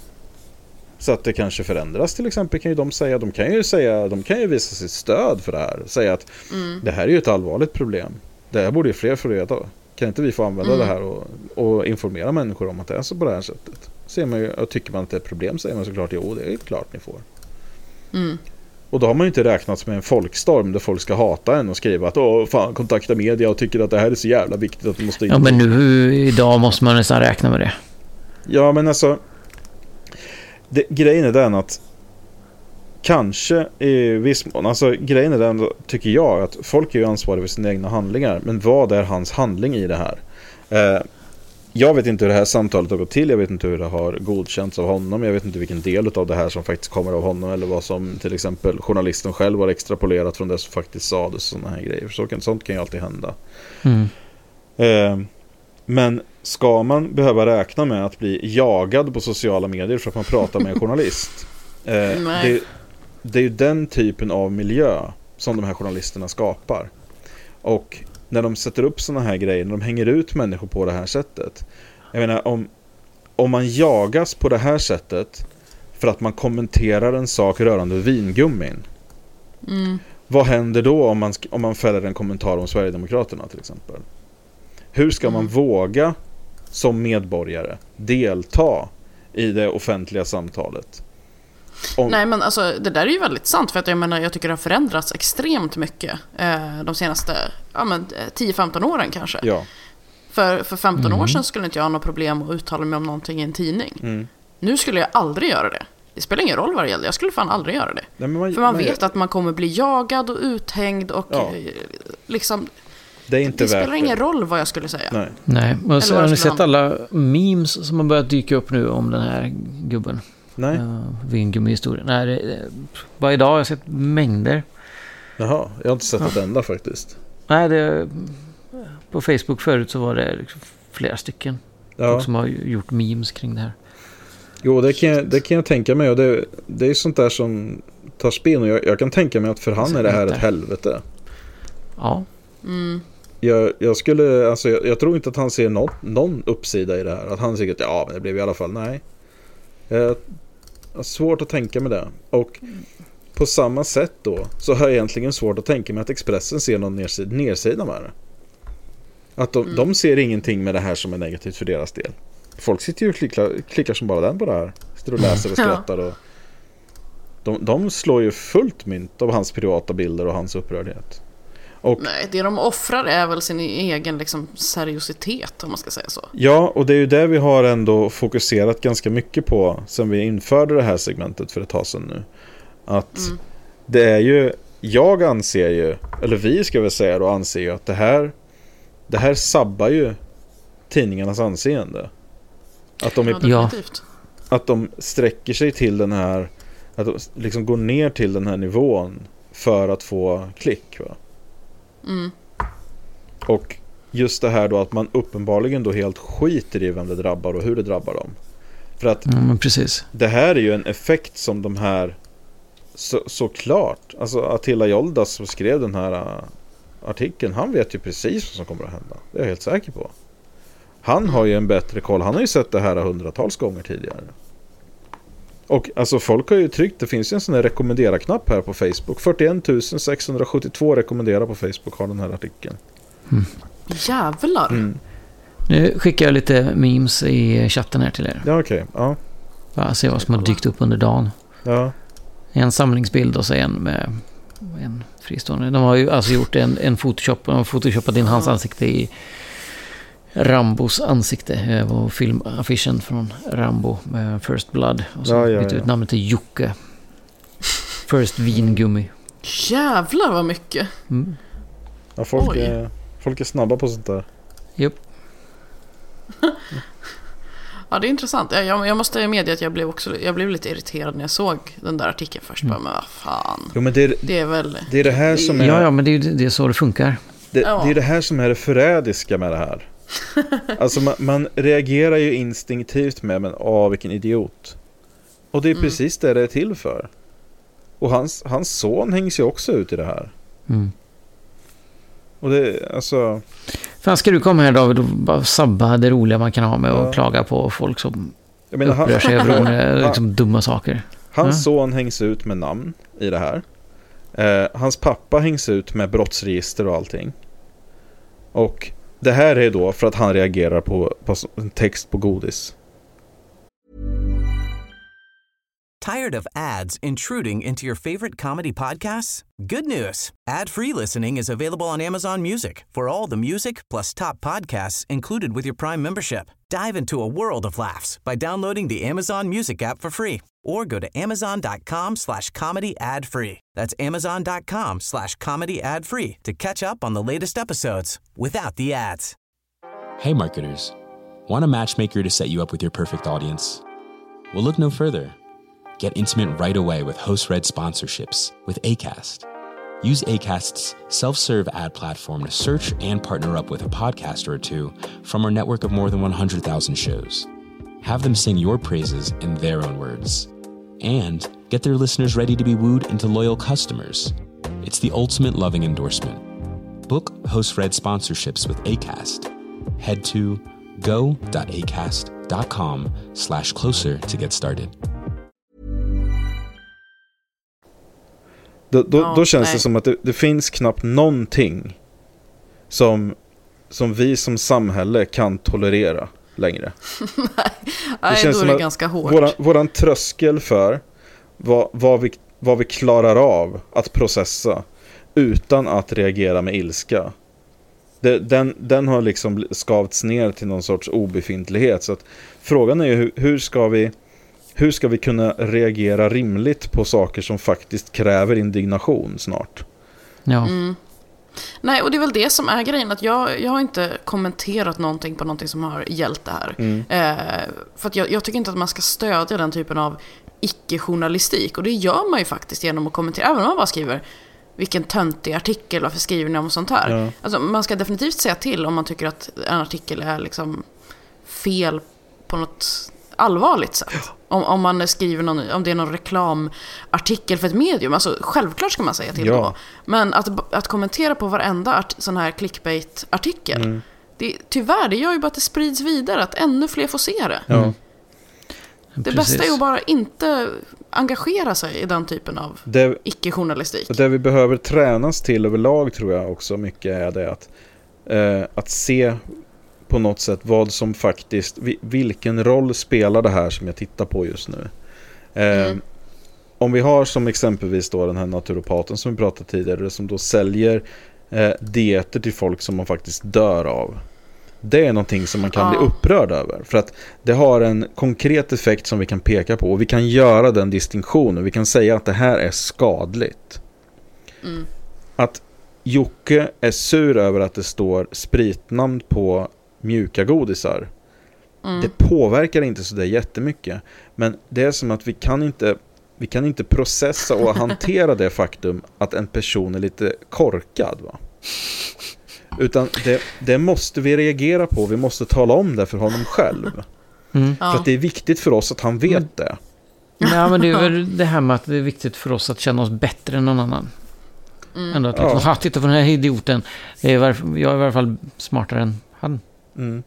Så att det kanske förändras till exempel, kan ju de säga, de kan ju säga, de kan ju visa sitt stöd för det här. Säga att mm. det här är ju ett allvarligt problem. Det här borde ju fler få reda. Kan inte vi få använda mm. det här och, och informera människor om att det är så på det här sättet? Ser man ju, och tycker man att det är ett problem säger man såklart, jo det är klart ni får. Mm. Och då har man ju inte räknat med en folkstorm där folk ska hata en och skriva att åh fan, kontakta media och tycker att det här är så jävla viktigt att du måste... Ja, men nu idag måste man nästan räkna med det. Ja, men alltså det, grejen är den att kanske i viss mån, alltså grejen är den tycker jag att folk är ju ansvariga för sina egna handlingar, men vad är hans handling i det här? Eh, jag vet inte hur det här samtalet har gått till, jag vet inte hur det har godkänts av honom, jag vet inte vilken del av det här som faktiskt kommer av honom eller vad som till exempel journalisten själv har extrapolerat från det som faktiskt sades och sådana här grejer, så kan, sånt kan ju alltid hända. Mm. Eh, men ska man behöva räkna med att bli jagad på sociala medier för att man pratar med en journalist? Eh, det, det är ju den typen av miljö som de här journalisterna skapar. Och när de sätter upp såna här grejer, när de hänger ut människor på det här sättet. Jag menar, om, om man jagas på det här sättet för att man kommenterar en sak rörande vingummin. Mm. vad händer då om man, om man fäller en kommentar om Sverigedemokraterna till exempel? Hur ska man mm. våga som medborgare delta i det offentliga samtalet? Om... Nej, men alltså det där är ju väldigt sant, för att jag menar, jag tycker det har förändrats extremt mycket eh, de senaste ja, men, tio femton åren kanske. Ja. För, för femton mm. år sedan skulle inte jag ha något problem att uttala mig om någonting i en tidning. Mm. Nu skulle jag aldrig göra det. Det spelar ingen roll vad det gäller. Jag skulle fan aldrig göra det. Nej, man, för man, man vet jag... att man kommer bli jagad och uthängd och ja. liksom... Det, är inte det spelar värt ingen det. roll vad jag skulle säga. Nej. Nej. Och så har ni sett alla memes som har börjat dyka upp nu om den här gubben? Nej. Uh, Vingummi-historien. Nej, det, det, bara idag har jag sett mängder. Jaha, jag har inte sett ja. ett enda faktiskt. Nej, det, på Facebook förut så var det liksom flera stycken ja. som har gjort memes kring det här. Jo, det kan jag, det kan jag tänka mig. Och det, det är sånt där som tar spinn. Och jag, jag kan tänka mig att för han är det här ett helvete. Ja. Mm. Jag, jag skulle, alltså jag, jag tror inte att han ser något, någon uppsida i det här. Att han säger att ja, men det blev i alla fall, nej. Jag har svårt att tänka mig det. Och på samma sätt då så har jag egentligen svårt att tänka mig att Expressen ser någon nedsida, nedsida med det. Att de, mm. de ser ingenting med det här som är negativt för deras del. Folk sitter ju och klickar, klickar som bara den på det här. Sitter och läser och skrattar. Och de, de slår ju fullt mynt av hans privata bilder och hans upprördhet. Och, nej, det de offrar är väl sin egen liksom, seriositet, om man ska säga så. Ja, och det är ju det vi har ändå fokuserat ganska mycket på sen vi införde det här segmentet för ett tag sedan nu. Att mm. det är ju, jag anser ju, eller vi ska väl säga då, anser ju att det här det här sabbar ju tidningarnas anseende. Att de, är, ja, att de sträcker sig till den här, att de liksom går ner till den här nivån för att få klick, va? Mm. Och just det här då att man uppenbarligen då helt skiter i vem det drabbar och hur det drabbar dem. För att mm, precis. Det här är ju en effekt som de här så, såklart, alltså Attila Joldas som skrev den här uh, artikeln, han vet ju precis vad som kommer att hända. Det är jag helt säker på. Han har ju en bättre koll. Han har ju sett det här hundratals gånger tidigare. Och alltså folk har ju tryckt, det finns ju en sån här rekommendera-knapp här på Facebook. fyrtioett tusen sexhundrasjuttiotvå rekommenderar på Facebook har den här artikeln. Mm. Jävlar! Mm. Nu skickar jag lite memes i chatten här till er. Ja, okej. Okay. Ja. Bara se vad som har dykt upp under dagen. Ja. En samlingsbild och så en med en fristående. De har ju alltså gjort en, en photoshop. De har photoshoppat in hans ansikte i Rambos ansikte var filmaffischen från Rambo med First Blood och så ja, ja, bytte ja. ut namnet till Jocke. First Vingummi. Jävlar vad mycket. Mm. Ja, folk är, folk är snabba på sånt där. Japp. Ja, det är intressant. Jag, jag måste medge att jag blev också jag blev lite irriterad när jag såg den där artikeln först. Mm. Men vad fan. Jo, men det, är, det är väl det är det här som är, ja, ja, men det är det är så det funkar. Det, ja. det är det här som är det förrädiska med det här. Alltså man, man reagerar ju instinktivt med, men åh, vilken idiot. Och det är mm. precis det det är till för. Och hans, hans son hängs ju också ut i det här. Mm. Och det, alltså... Fan, ska du komma här, David, och bara sabba det roliga man kan ha med och ja. klaga på folk som jag menar, upprör sig över liksom dumma saker. Hans ja. son hängs ut med namn i det här. Eh, hans pappa hängs ut med brottsregister och allting. Och det här är då för att han reagerar på, på en text på godis. Tired of ads intruding into your favorite comedy podcasts? Good news. Ad-free listening is available on Amazon Music for all the music plus top podcasts included with your Prime membership. Dive into a world of laughs by downloading the Amazon Music app for free or go to amazon.com slash comedy ad free. That's amazon.com slash comedy ad free to catch up on the latest episodes without the ads. Hey marketers, want a matchmaker to set you up with your perfect audience? Well, look no further. Get intimate right away with host-read sponsorships with Acast. Use Acast's self-serve ad platform to search and partner up with a podcaster or two from our network of more than one hundred thousand shows. Have them sing your praises in their own words. And get their listeners ready to be wooed into loyal customers. It's the ultimate loving endorsement. Book host-read sponsorships with Acast. Head to go.acast.com slash closer to get started. Då, då, ja, då känns nej. det som att det, det finns knappt någonting som, som vi som samhälle kan tolerera längre. nej, det nej känns då som är det att ganska hårt. Våran, våran tröskel för vad, vad, vi, vad vi klarar av att processa utan att reagera med ilska. Det, den, den har liksom skavts ner till någon sorts obefintlighet. Så att frågan är ju hur, hur ska vi hur ska vi kunna reagera rimligt på saker som faktiskt kräver indignation snart? Ja. Mm. Nej, och det är väl det som är grejen, att jag, jag har inte kommenterat någonting på någonting som har gällt det här. Mm. Eh, för att jag, jag tycker inte att man ska stödja den typen av icke-journalistik. Och det gör man ju faktiskt genom att kommentera, även om man bara skriver vilken töntig artikel, varför skriver ni om sånt här? Ja. Alltså, man ska definitivt säga till om man tycker att en artikel är liksom fel på något allvarligt sätt. Om, om man skriver någon, om det är någon reklamartikel för ett medium, alltså självklart ska man säga till ja. då. Men att, att kommentera på varenda art, sån här clickbait-artikel, Mm. det, tyvärr, det gör ju bara att det sprids vidare, att ännu fler får se det. Ja. Mm. Det Precis. bästa är ju bara inte engagera sig i den typen av Det, icke-journalistik. det vi behöver tränas till överlag tror jag också mycket är det att, eh, att se på något sätt vad som faktiskt, vilken roll spelar det här som jag tittar på just nu. Eh, Mm. Om vi har som exempelvis då den här naturopaten som vi pratade tidigare, som då säljer eh, dieter till folk som man faktiskt dör av. Det är någonting som man kan Ja. bli upprörd över. För att det har en konkret effekt som vi kan peka på. Och vi kan göra den distinktionen. Vi kan säga att det här är skadligt. Mm. Att Jocke är sur över att det står spritnamn på mjuka godisar. Mm. Det påverkar inte så där jättemycket. Men det är som att vi kan inte, vi kan inte processa och hantera det faktum att en person är lite korkad, va? Utan det, det måste vi reagera på. Vi måste tala om det för honom själv. Mm. Ja. För att det är viktigt för oss att han vet det. Ja, men det är väl det här med att det är viktigt för oss att känna oss bättre än någon annan. Mm. Ändå att liksom, Ja. ja. titta på den här idioten. Det är varf- jag är i alla fall smartare än han. Mm.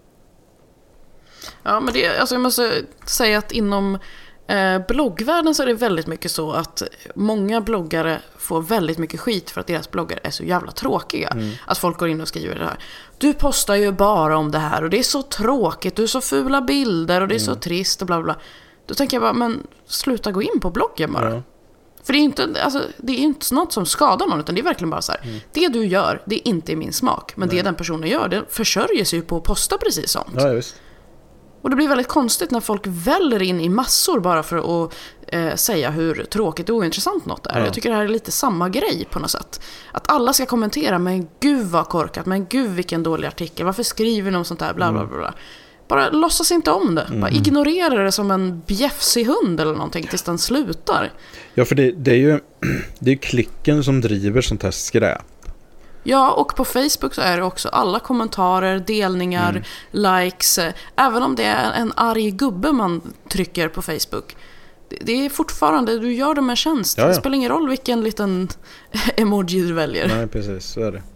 Ja, men det, alltså jag måste säga att inom eh, bloggvärlden så är det väldigt mycket så att många bloggare får väldigt mycket skit för att deras bloggar är så jävla tråkiga. Mm. Att folk går in och skriver det här. Du postar ju bara om det här och det är så tråkigt, du är så fula bilder och det är så trist och bla bla. Då tänker jag bara, men sluta gå in på bloggen bara. Ja. För det är inte, alltså, det är inte något som skadar någon, utan det är verkligen bara så här. Mm. Det du gör, det är inte i min smak. Men Nej. det den personen gör, det försörjer sig ju på att posta precis sånt. Ja, just. Och det blir väldigt konstigt när folk väller in i massor bara för att eh, säga hur tråkigt och ointressant något är. Ja. Jag tycker det här är lite samma grej på något sätt. Att alla ska kommentera, men gud vad korkat, men gud vilken dålig artikel, varför skriver de sånt där, bla bla bla. bla. Bara låtsas inte om det. Bara ignorera det som en bjäfsig hund eller någonting tills den slutar. Ja, för det, det är ju det är klicken som driver sånt här skräp. Ja, och på Facebook så är det också alla kommentarer, delningar, Mm. likes. Även om det är en arg gubbe man trycker på Facebook. Det, det är fortfarande, du gör dem en tjänst. Ja, ja. Det spelar ingen roll vilken liten emoji du väljer. Nej, precis, så är det.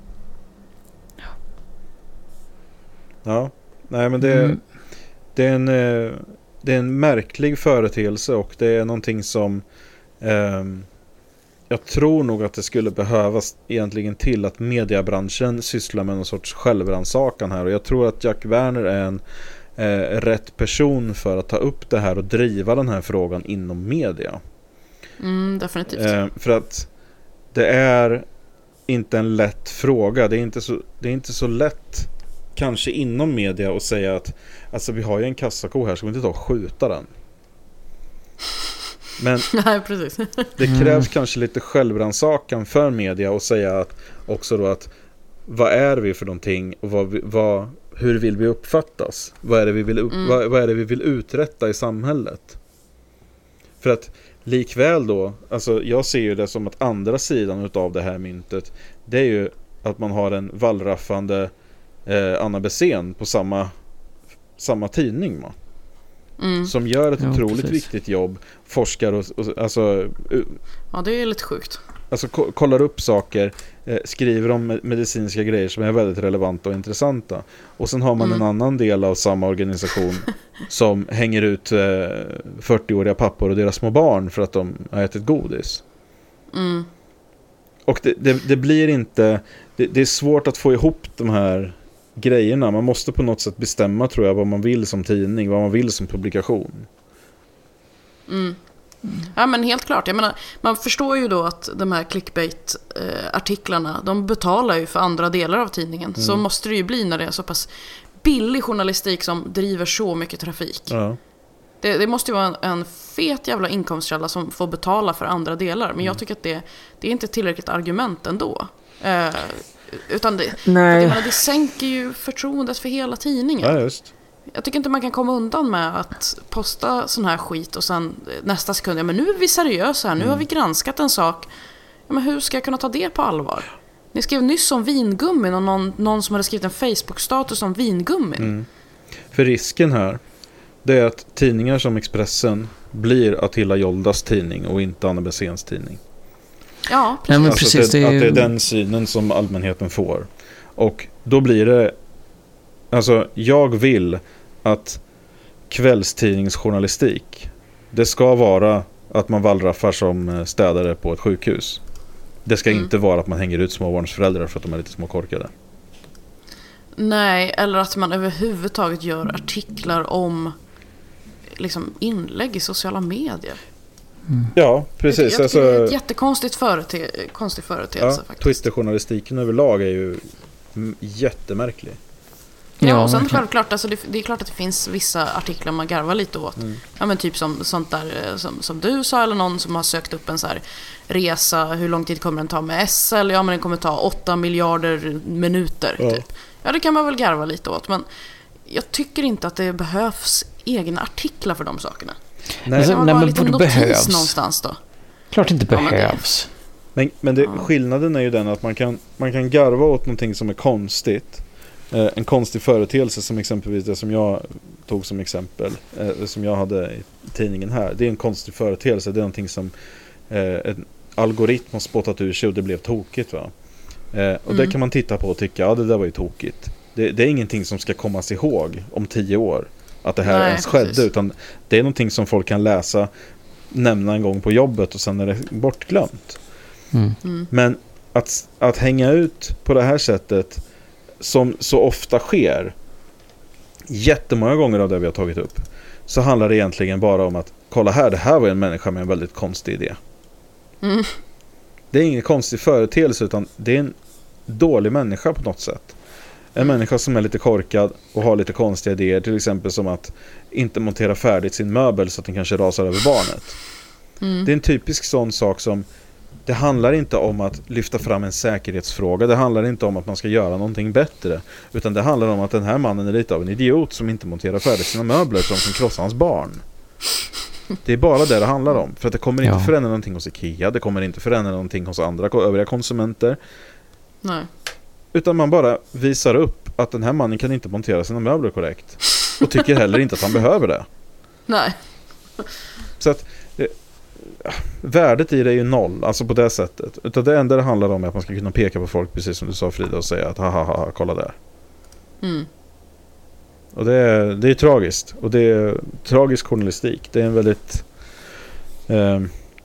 Ja, nej men det, Mm. det, är en, eh, det är en märklig företeelse och det är någonting som ehm, jag tror nog att det skulle behövas egentligen till att mediebranschen sysslar med någon sorts självrannsakan här. Och jag tror att Jack Werner är en eh, rätt person för att ta upp det här och driva den här frågan inom media. Mm, definitivt. Eh, för att det är inte en lätt fråga. Det är inte så, det är inte så lätt kanske inom media att säga att alltså vi har ju en kassako här, så vi inte ta och skjuta den. Men Nej, precis. det krävs kanske lite självrannsakan för media och säga att också då att vad är vi för någonting och vad, vi- vad, hur vill vi uppfattas? Vad är det vi vill, upp, vad, vad är det vi vill uträtta i samhället? För att likväl då, alltså jag ser ju det som att andra sidan utav det här myntet, det är ju att man har en vallraffande eh, Anna Bessén på samma, samma tidning, va? Mm. Som gör ett Ja, otroligt precis. viktigt jobb, forskar och, och alltså u- Ja, det är lite sjukt. Alltså ko- kollar upp saker, eh, skriver om me- medicinska grejer som är väldigt relevanta och intressanta. Och sen har man Mm. en annan del av samma organisation som hänger ut eh, fyrtio-åriga pappor och deras små barn för att de har ätit godis. Mm. och det, det, det blir inte... Det, det är svårt att få ihop de här grejerna. Man måste på något sätt bestämma, tror jag, vad man vill som tidning, vad man vill som publikation. Mm. Ja, men helt klart. Jag menar, man förstår ju då att de här clickbait-artiklarna, de betalar ju för andra delar av tidningen. Mm. Så måste det ju bli när det är så pass billig journalistik som driver så mycket trafik. Ja. Det, det måste ju vara en, en fet jävla inkomstkälla som får betala för andra delar. Men mm. jag tycker att det, det är inte tillräckligt argument ändå. Eh, utan det, Nej. Jag menar, det sänker ju förtroendet för hela tidningen. Ja, just. Jag tycker inte man kan komma undan med att posta sån här skit och sen nästa sekund, ja men nu är vi seriösa här, nu mm. har vi granskat en sak. Ja, men hur ska jag kunna ta det på allvar? Ni skrev nyss om vingummin och någon, någon som hade skrivit en Facebook-status om vingummin. Mm. För risken här, det är att tidningar som Expressen blir Attila Joldas tidning och inte Anna Bessens tidning. Ja, precis. Ja, men alltså precis att, det, det är... att det är den synen som allmänheten får. Och då blir det... Alltså, jag vill att kvällstidningsjournalistik, det ska vara att man wallraffar som städare på ett sjukhus. Det ska mm. inte vara att man hänger ut småbarnsföräldrar för att de är lite småkorkade. Nej, eller att man överhuvudtaget gör artiklar om liksom inlägg i sociala medier. Mm. Ja, precis. Jag, jag tycker alltså, det är ett jättekonstigt förete- konstig företeelse ja, faktiskt. Twitterjournalistiken överlag är ju jättemärklig. Ja, och sen självklart, alltså det, det är klart att det finns vissa artiklar man garvar lite åt. Mm. Ja, men typ som sånt där som, som du sa, eller någon som har sökt upp en så här resa, hur lång tid kommer den ta med S L? Ja, men den kommer ta åtta miljarder minuter ja. typ. Ja, det kan man väl garva lite åt, men jag tycker inte att det behövs egna artiklar för de sakerna. Nej, alltså, nej men lite det behövs någonstans då. Klart det inte ja, behövs. Men, men det, skillnaden är ju den att man kan, man kan garva åt någonting som är konstigt. Eh, en konstig företeelse som exempelvis det som jag tog som exempel, eh, som jag hade i tidningen här. Det är en konstig företeelse. Det är någonting som eh, en algoritm har spottat ur sig och det blev tokigt, va? Eh, och mm. det kan man titta på och tycka, ja, det där var ju tokigt. Det, det är ingenting som ska kommas ihåg om tio år. Att det här Nej, ens skedde, precis. Utan det är någonting som folk kan läsa, nämna en gång på jobbet och sen är det bortglömt. Mm. Mm. Men att, att hänga ut på det här sättet som så ofta sker jättemånga gånger av det vi har tagit upp, så handlar det egentligen bara om att kolla här, det här var en människa med en väldigt konstig idé. Mm. Det är ingen konstig företeelse, utan det är en dålig människa på något sätt. En människa som är lite korkad och har lite konstiga idéer, till exempel som att inte montera färdigt sin möbel så att den kanske rasar över barnet. Mm. Det är en typisk sån sak som, det handlar inte om att lyfta fram en säkerhetsfråga, det handlar inte om att man ska göra någonting bättre, utan det handlar om att den här mannen är lite av en idiot som inte monterar färdigt sina möbler som kan krossa hans barn. Det är bara det det handlar om, för att det kommer inte ja. förändra någonting hos IKEA, det kommer inte förändra någonting hos andra övriga konsumenter. Nej. Utan man bara visar upp att den här mannen kan inte montera sina möbler korrekt. Och tycker heller inte att han behöver det. Nej. Så att eh, värdet i det är ju noll, alltså på det sättet. Utan det enda det handlar om är att man ska kunna peka på folk, precis som du sa, Frida, och säga att haha, ha, kolla där. Mm. Och det är, det är tragiskt. Och det är tragisk journalistik. Det är en väldigt eh,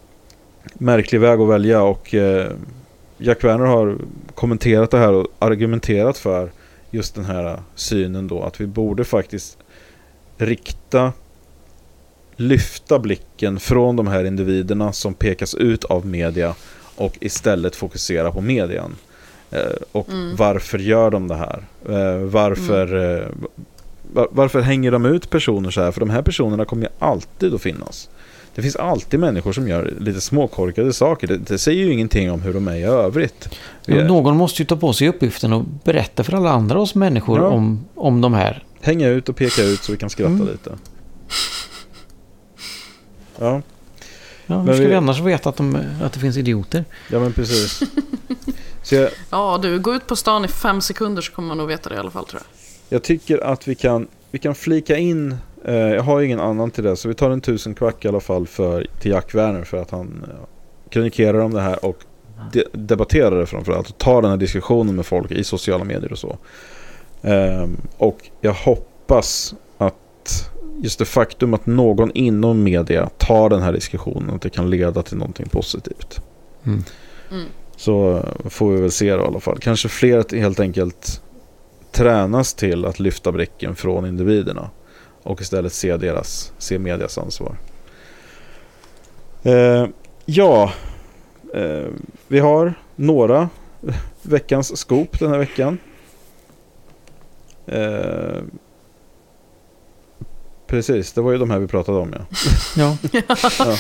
märklig väg att välja, och eh, Jack Werner har kommenterat det här och argumenterat för just den här synen då, att vi borde faktiskt rikta, lyfta blicken från de här individerna som pekas ut av media och istället fokusera på median. Eh, och mm. varför gör de det här? Eh, varför, mm. eh, var, varför hänger de ut personer så här? För de här personerna kommer ju alltid att finnas. Det finns alltid människor som gör lite småkorkade saker. Det, det säger ju ingenting om hur de är i övrigt. Ja, någon måste ju ta på sig uppgiften och berätta för alla andra oss människor ja. om, om de här. Hänga ut och peka ut så vi kan skratta mm. lite. Ja. Ja, hur ska vi, vi annars veta att, de, att det finns idioter? Ja, men precis. Så jag, ja, du, gå ut på stan i fem sekunder så kommer man nog veta det i alla fall, tror jag. Jag tycker att vi kan, vi kan flika in. Eh, jag har ingen annan till det, så vi tar en tusen kvack i alla fall för, till Jack Werner, för att han ja, kronikerar om det här och de, debatterar det framförallt. Och tar den här diskussionen med folk i sociala medier och så. Eh, och jag hoppas att just det faktum att någon inom media tar den här diskussionen, att det kan leda till någonting positivt. Mm. Mm. Så får vi väl se då, i alla fall. Kanske fler helt enkelt tränas till att lyfta blicken från individerna och istället se deras, se medias ansvar. Eh, ja, eh, vi har några veckans scoop den här veckan. Eh, precis, det var ju de här vi pratade om, ja. Ja. ja.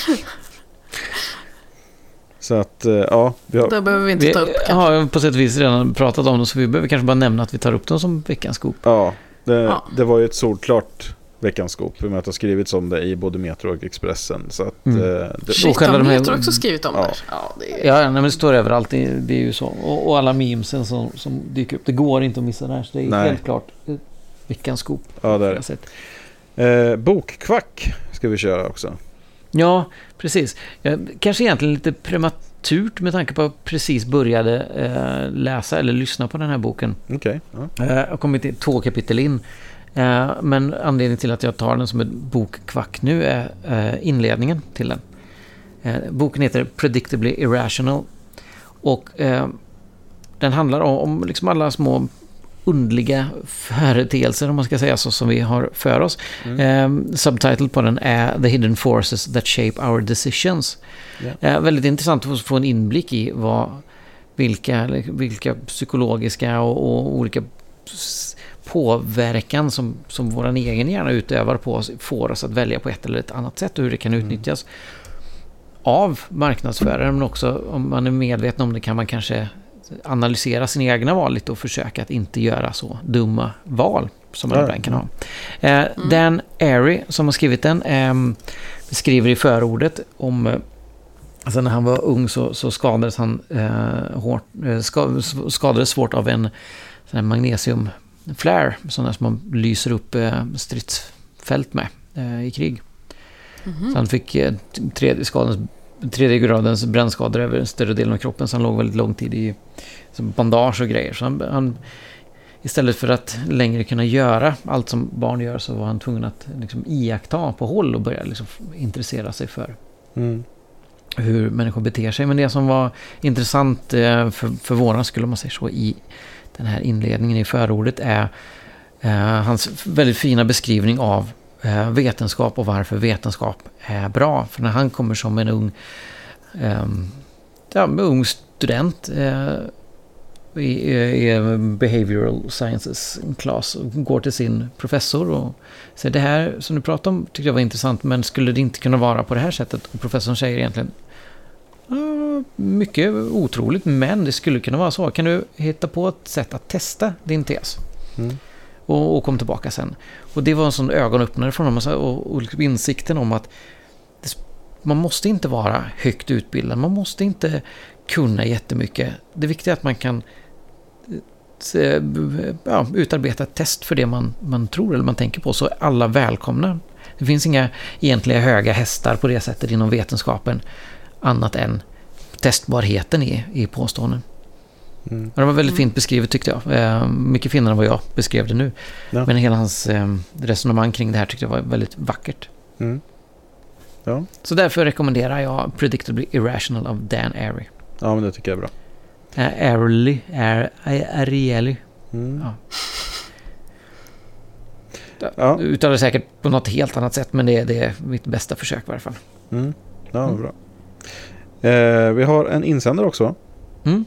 Så att, ja. Vi har, det behöver vi inte vi ta upp. har på sätt och vis redan pratat om dem, så vi behöver kanske bara nämna att vi tar upp dem som veckans scoop. Ja, det, ja. det var ju ett solklart veckans scoop. Vi har skrivit om det i både Metro och Expressen. Så att, mm. det, Shit, har de Metro också skrivit om ja. det? Ja, det, är... ja men det står överallt. Det, det är ju så. Och, och alla memesen som, som dyker upp. Det går inte att missa det här. Så det är Nej. helt klart veckans scoop. Ja, det är det. Eh, bokkvack ska vi köra också. Ja, precis. Jag, kanske egentligen lite prematurt med tanke på att jag precis började eh, läsa eller lyssna på den här boken. Okej. Okay. Ja. Eh, jag har kommit till två kapitel in. Eh, men anledningen till att jag tar den som ett bokkvack nu är eh, inledningen till den. Eh, boken heter Predictably Irrational. Och eh, den handlar om, om liksom alla små underliga företeelser, om man ska säga så, som vi har för oss. Mm. Eh, subtitle på den är The Hidden Forces That Shape Our Decisions. Yeah. Eh, väldigt intressant att få en inblick i vad, vilka, vilka psykologiska och, och olika påverkan som, som våran egen hjärna utövar på oss får oss att välja på ett eller ett annat sätt och hur det kan utnyttjas mm. av marknadsföraren, men också om man är medveten om det kan man kanske analysera sina egna val lite och försöka att inte göra så dumma val som man ibland kan ha. Eh, mm. Dan Ariely som har skrivit den eh, beskriver i förordet om eh, alltså när han var ung så, så skadades han eh, hårt, eh, skadades svårt av en sån här magnesium flare, sådana som man lyser upp eh, stridsfält med eh, i krig. Mm-hmm. Så han fick eh, tredje skadens tredje gradens brännskador över en större delen av kroppen, så han låg väldigt lång tid i bandage och grejer. Så han, han, istället för att längre kunna göra allt som barn gör, så var han tvungen att liksom iaktta på håll och börja liksom intressera sig för mm. hur människor beter sig. Men det som var intressant för, för våran, skulle man säga så, i den här inledningen i förordet är eh, hans väldigt fina beskrivning av eh, vetenskap och varför vetenskap är bra. För när han kommer som en ung eh, ja, ung student eh, i, i behavioral sciences class och går till sin professor och säger, det här som du pratar om tycker jag var intressant, men skulle det inte kunna vara på det här sättet? Och professorn säger egentligen, mycket otroligt, men det skulle kunna vara så. Kan du hitta på ett sätt att testa din tes? Mm. Och, och kom tillbaka sen. Och det var en sån ögonöppnare från honom och, och liksom insikten om att det, man måste inte vara högt utbildad. Man måste inte kunna jättemycket. Det viktiga är att man kan ja, utarbeta ett test för det man, man tror eller man tänker på, så är alla välkomna. Det finns inga egentliga höga hästar på det sättet inom vetenskapen, annat än testbarheten i, i påståenden. Mm. Och det var väldigt fint beskrivet, tyckte jag. Eh, mycket finare än vad jag beskrev det nu. Ja. Men hela hans eh, resonemang kring det här tyckte jag var väldigt vackert. Mm. Ja. Så därför rekommenderar jag Predictably Irrational av Dan Ariely. Ja, men det tycker jag är bra. Uh, Ariely. Ariely. Mm. Ja. Ja. Uttalar säkert på något helt annat sätt, men det är, det är mitt bästa försök i varje fall. Mm. Ja, mm. bra. Eh, vi har en insändare också. Mm.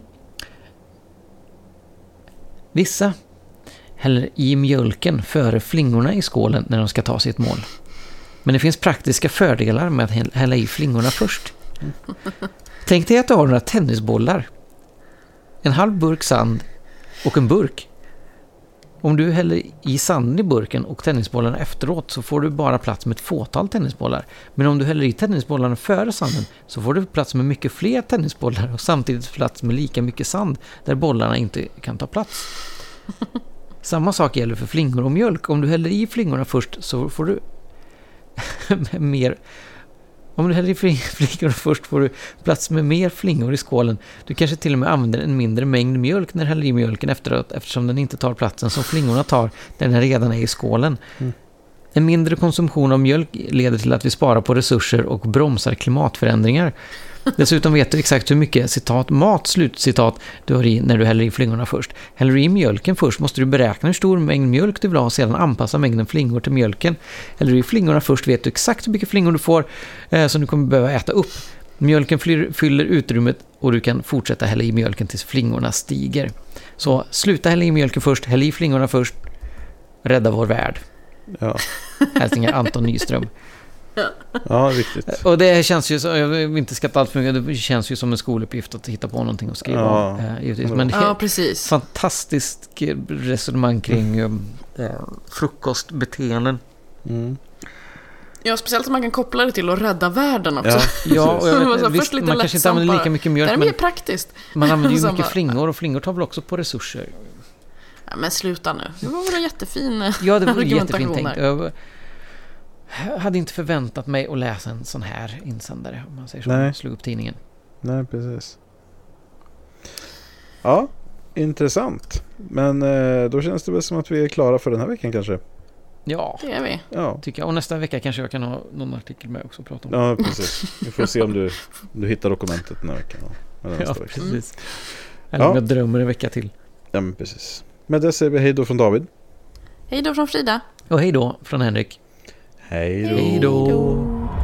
Vissa häller i mjölken före flingorna i skålen när de ska ta sitt mål. Men det finns praktiska fördelar med att hälla i flingorna först. Mm. Tänk dig att du har några tennisbollar, en halv burk sand och en burk. Om du häller i sanden i burken och tennisbollarna efteråt, så får du bara plats med ett fåtal tennisbollar. Men om du häller i tennisbollarna före sanden, så får du plats med mycket fler tennisbollar och samtidigt plats med lika mycket sand där bollarna inte kan ta plats. Samma sak gäller för flingor och mjölk. Om du häller i flingorna först, så får du mer... Om du häller i flingor först, får du plats med mer flingor i skålen. Du kanske till och med använder en mindre mängd mjölk när du häller i mjölken efteråt, eftersom den inte tar platsen som flingorna tar när den redan är i skålen. Mm. En mindre konsumtion av mjölk leder till att vi sparar på resurser och bromsar klimatförändringar. Dessutom vet du exakt hur mycket citat mat, slutcitat, du har i när du häller i flingorna först. Häller du i mjölken först måste du beräkna hur stor mängd mjölk du vill ha och sedan anpassa mängden flingor till mjölken. Häller du i flingorna först vet du exakt hur mycket flingor du får eh, som du kommer behöva äta upp. Mjölken fyller, fyller utrymmet och du kan fortsätta hälla i mjölken tills flingorna stiger. Så sluta hälla i mjölken först, häll i flingorna först, rädda vår värld. Ja. Hälsningar Anton Nyström. Ja, riktigt. Och det känns ju så, jag vill inte skatta allt för mycket, det känns ju som en skoluppgift att hitta på någonting och skriva ja. om. Eh, Men ja, precis. Fantastiskt resonemang kring mm. eh, frukostbeteenden. Mm. Ja, speciellt som man kan koppla det till att rädda världen också. Ja, ja och jag vet, så visst, man kanske inte använder lika mycket mjölk. Det är mer praktiskt. Man använder ju mycket flingor och flingor tar väl också på resurser. Ja, men sluta nu. Det var väl jättefin Ja, det var jättefint tänkt. Jag hade inte förväntat mig att läsa en sån här insändare, om man säger så. Nej. Slog upp tidningen. Nej, precis. Ja, intressant. Men eh, då känns det väl som att vi är klara för den här veckan kanske. Ja, det är vi. Ja. Tycker jag. Och nästa vecka kanske jag kan ha någon artikel med också att prata om. Ja, precis. Vi får se om du, om du hittar dokumentet den här veckan. Eller nästa ja, vecka. precis. Eller om ja. jag drömmer en vecka till. Ja, men precis. Men det säger vi hej då från David. Hej då från Frida. Och hej då från Henrik. Hej då. Hej då.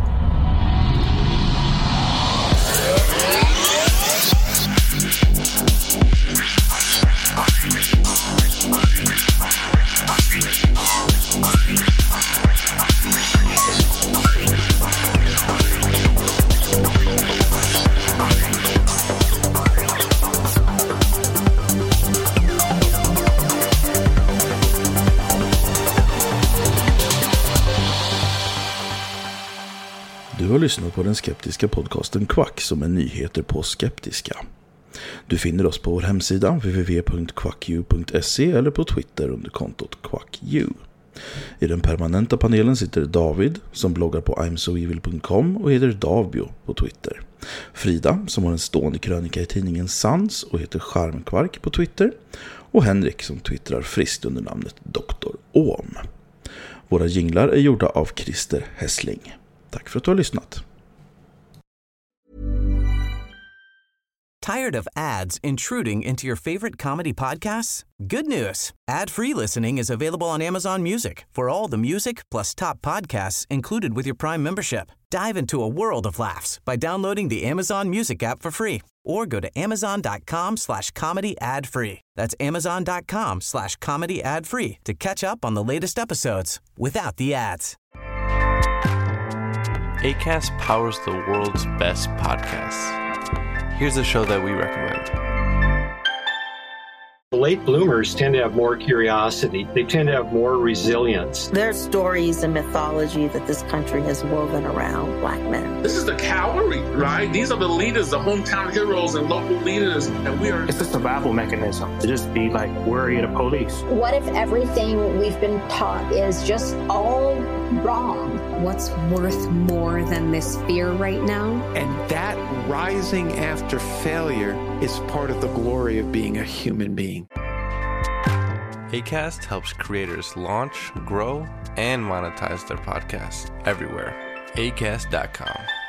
Du har lyssnat på den skeptiska podcasten Quack som är nyheter på skeptiska. Du finner oss på vår hemsida w w w punkt quacku punkt se eller på Twitter under kontot quacku. I den permanenta panelen sitter David som bloggar på i'm so evil punkt com och heter Davbio på Twitter. Frida som har en stående krönika i tidningen Sans och heter Charmkvark på Twitter. Och Henrik som twittrar friskt under namnet doktor Ohm. Våra jinglar är gjorda av Christer Hässling. Tack för att du har lyssnat. Tired of ads intruding into your favorite comedy podcasts? Good news. Ad-free listening is available on Amazon Music for all the music plus top podcasts included with your Prime membership. Dive into a world of laughs by downloading the Amazon Music app for free or go to amazon.com slash comedy ad free. That's amazon.com slash comedy ad free to catch up on the latest episodes without the ads. Acast powers the world's best podcasts. Here's a show that we recommend. Late bloomers tend to have more curiosity. They tend to have more resilience. There's stories and mythology that this country has woven around Black men. This is the cavalry, right? These are the leaders, the hometown heroes and local leaders. And we are... It's a survival mechanism to just be like worried of the police. What if everything we've been taught is just all wrong? What's worth more than this fear right now? And that rising after failure is part of the glory of being a human being. Acast helps creators launch, grow, and monetize their podcasts everywhere. acast dot com.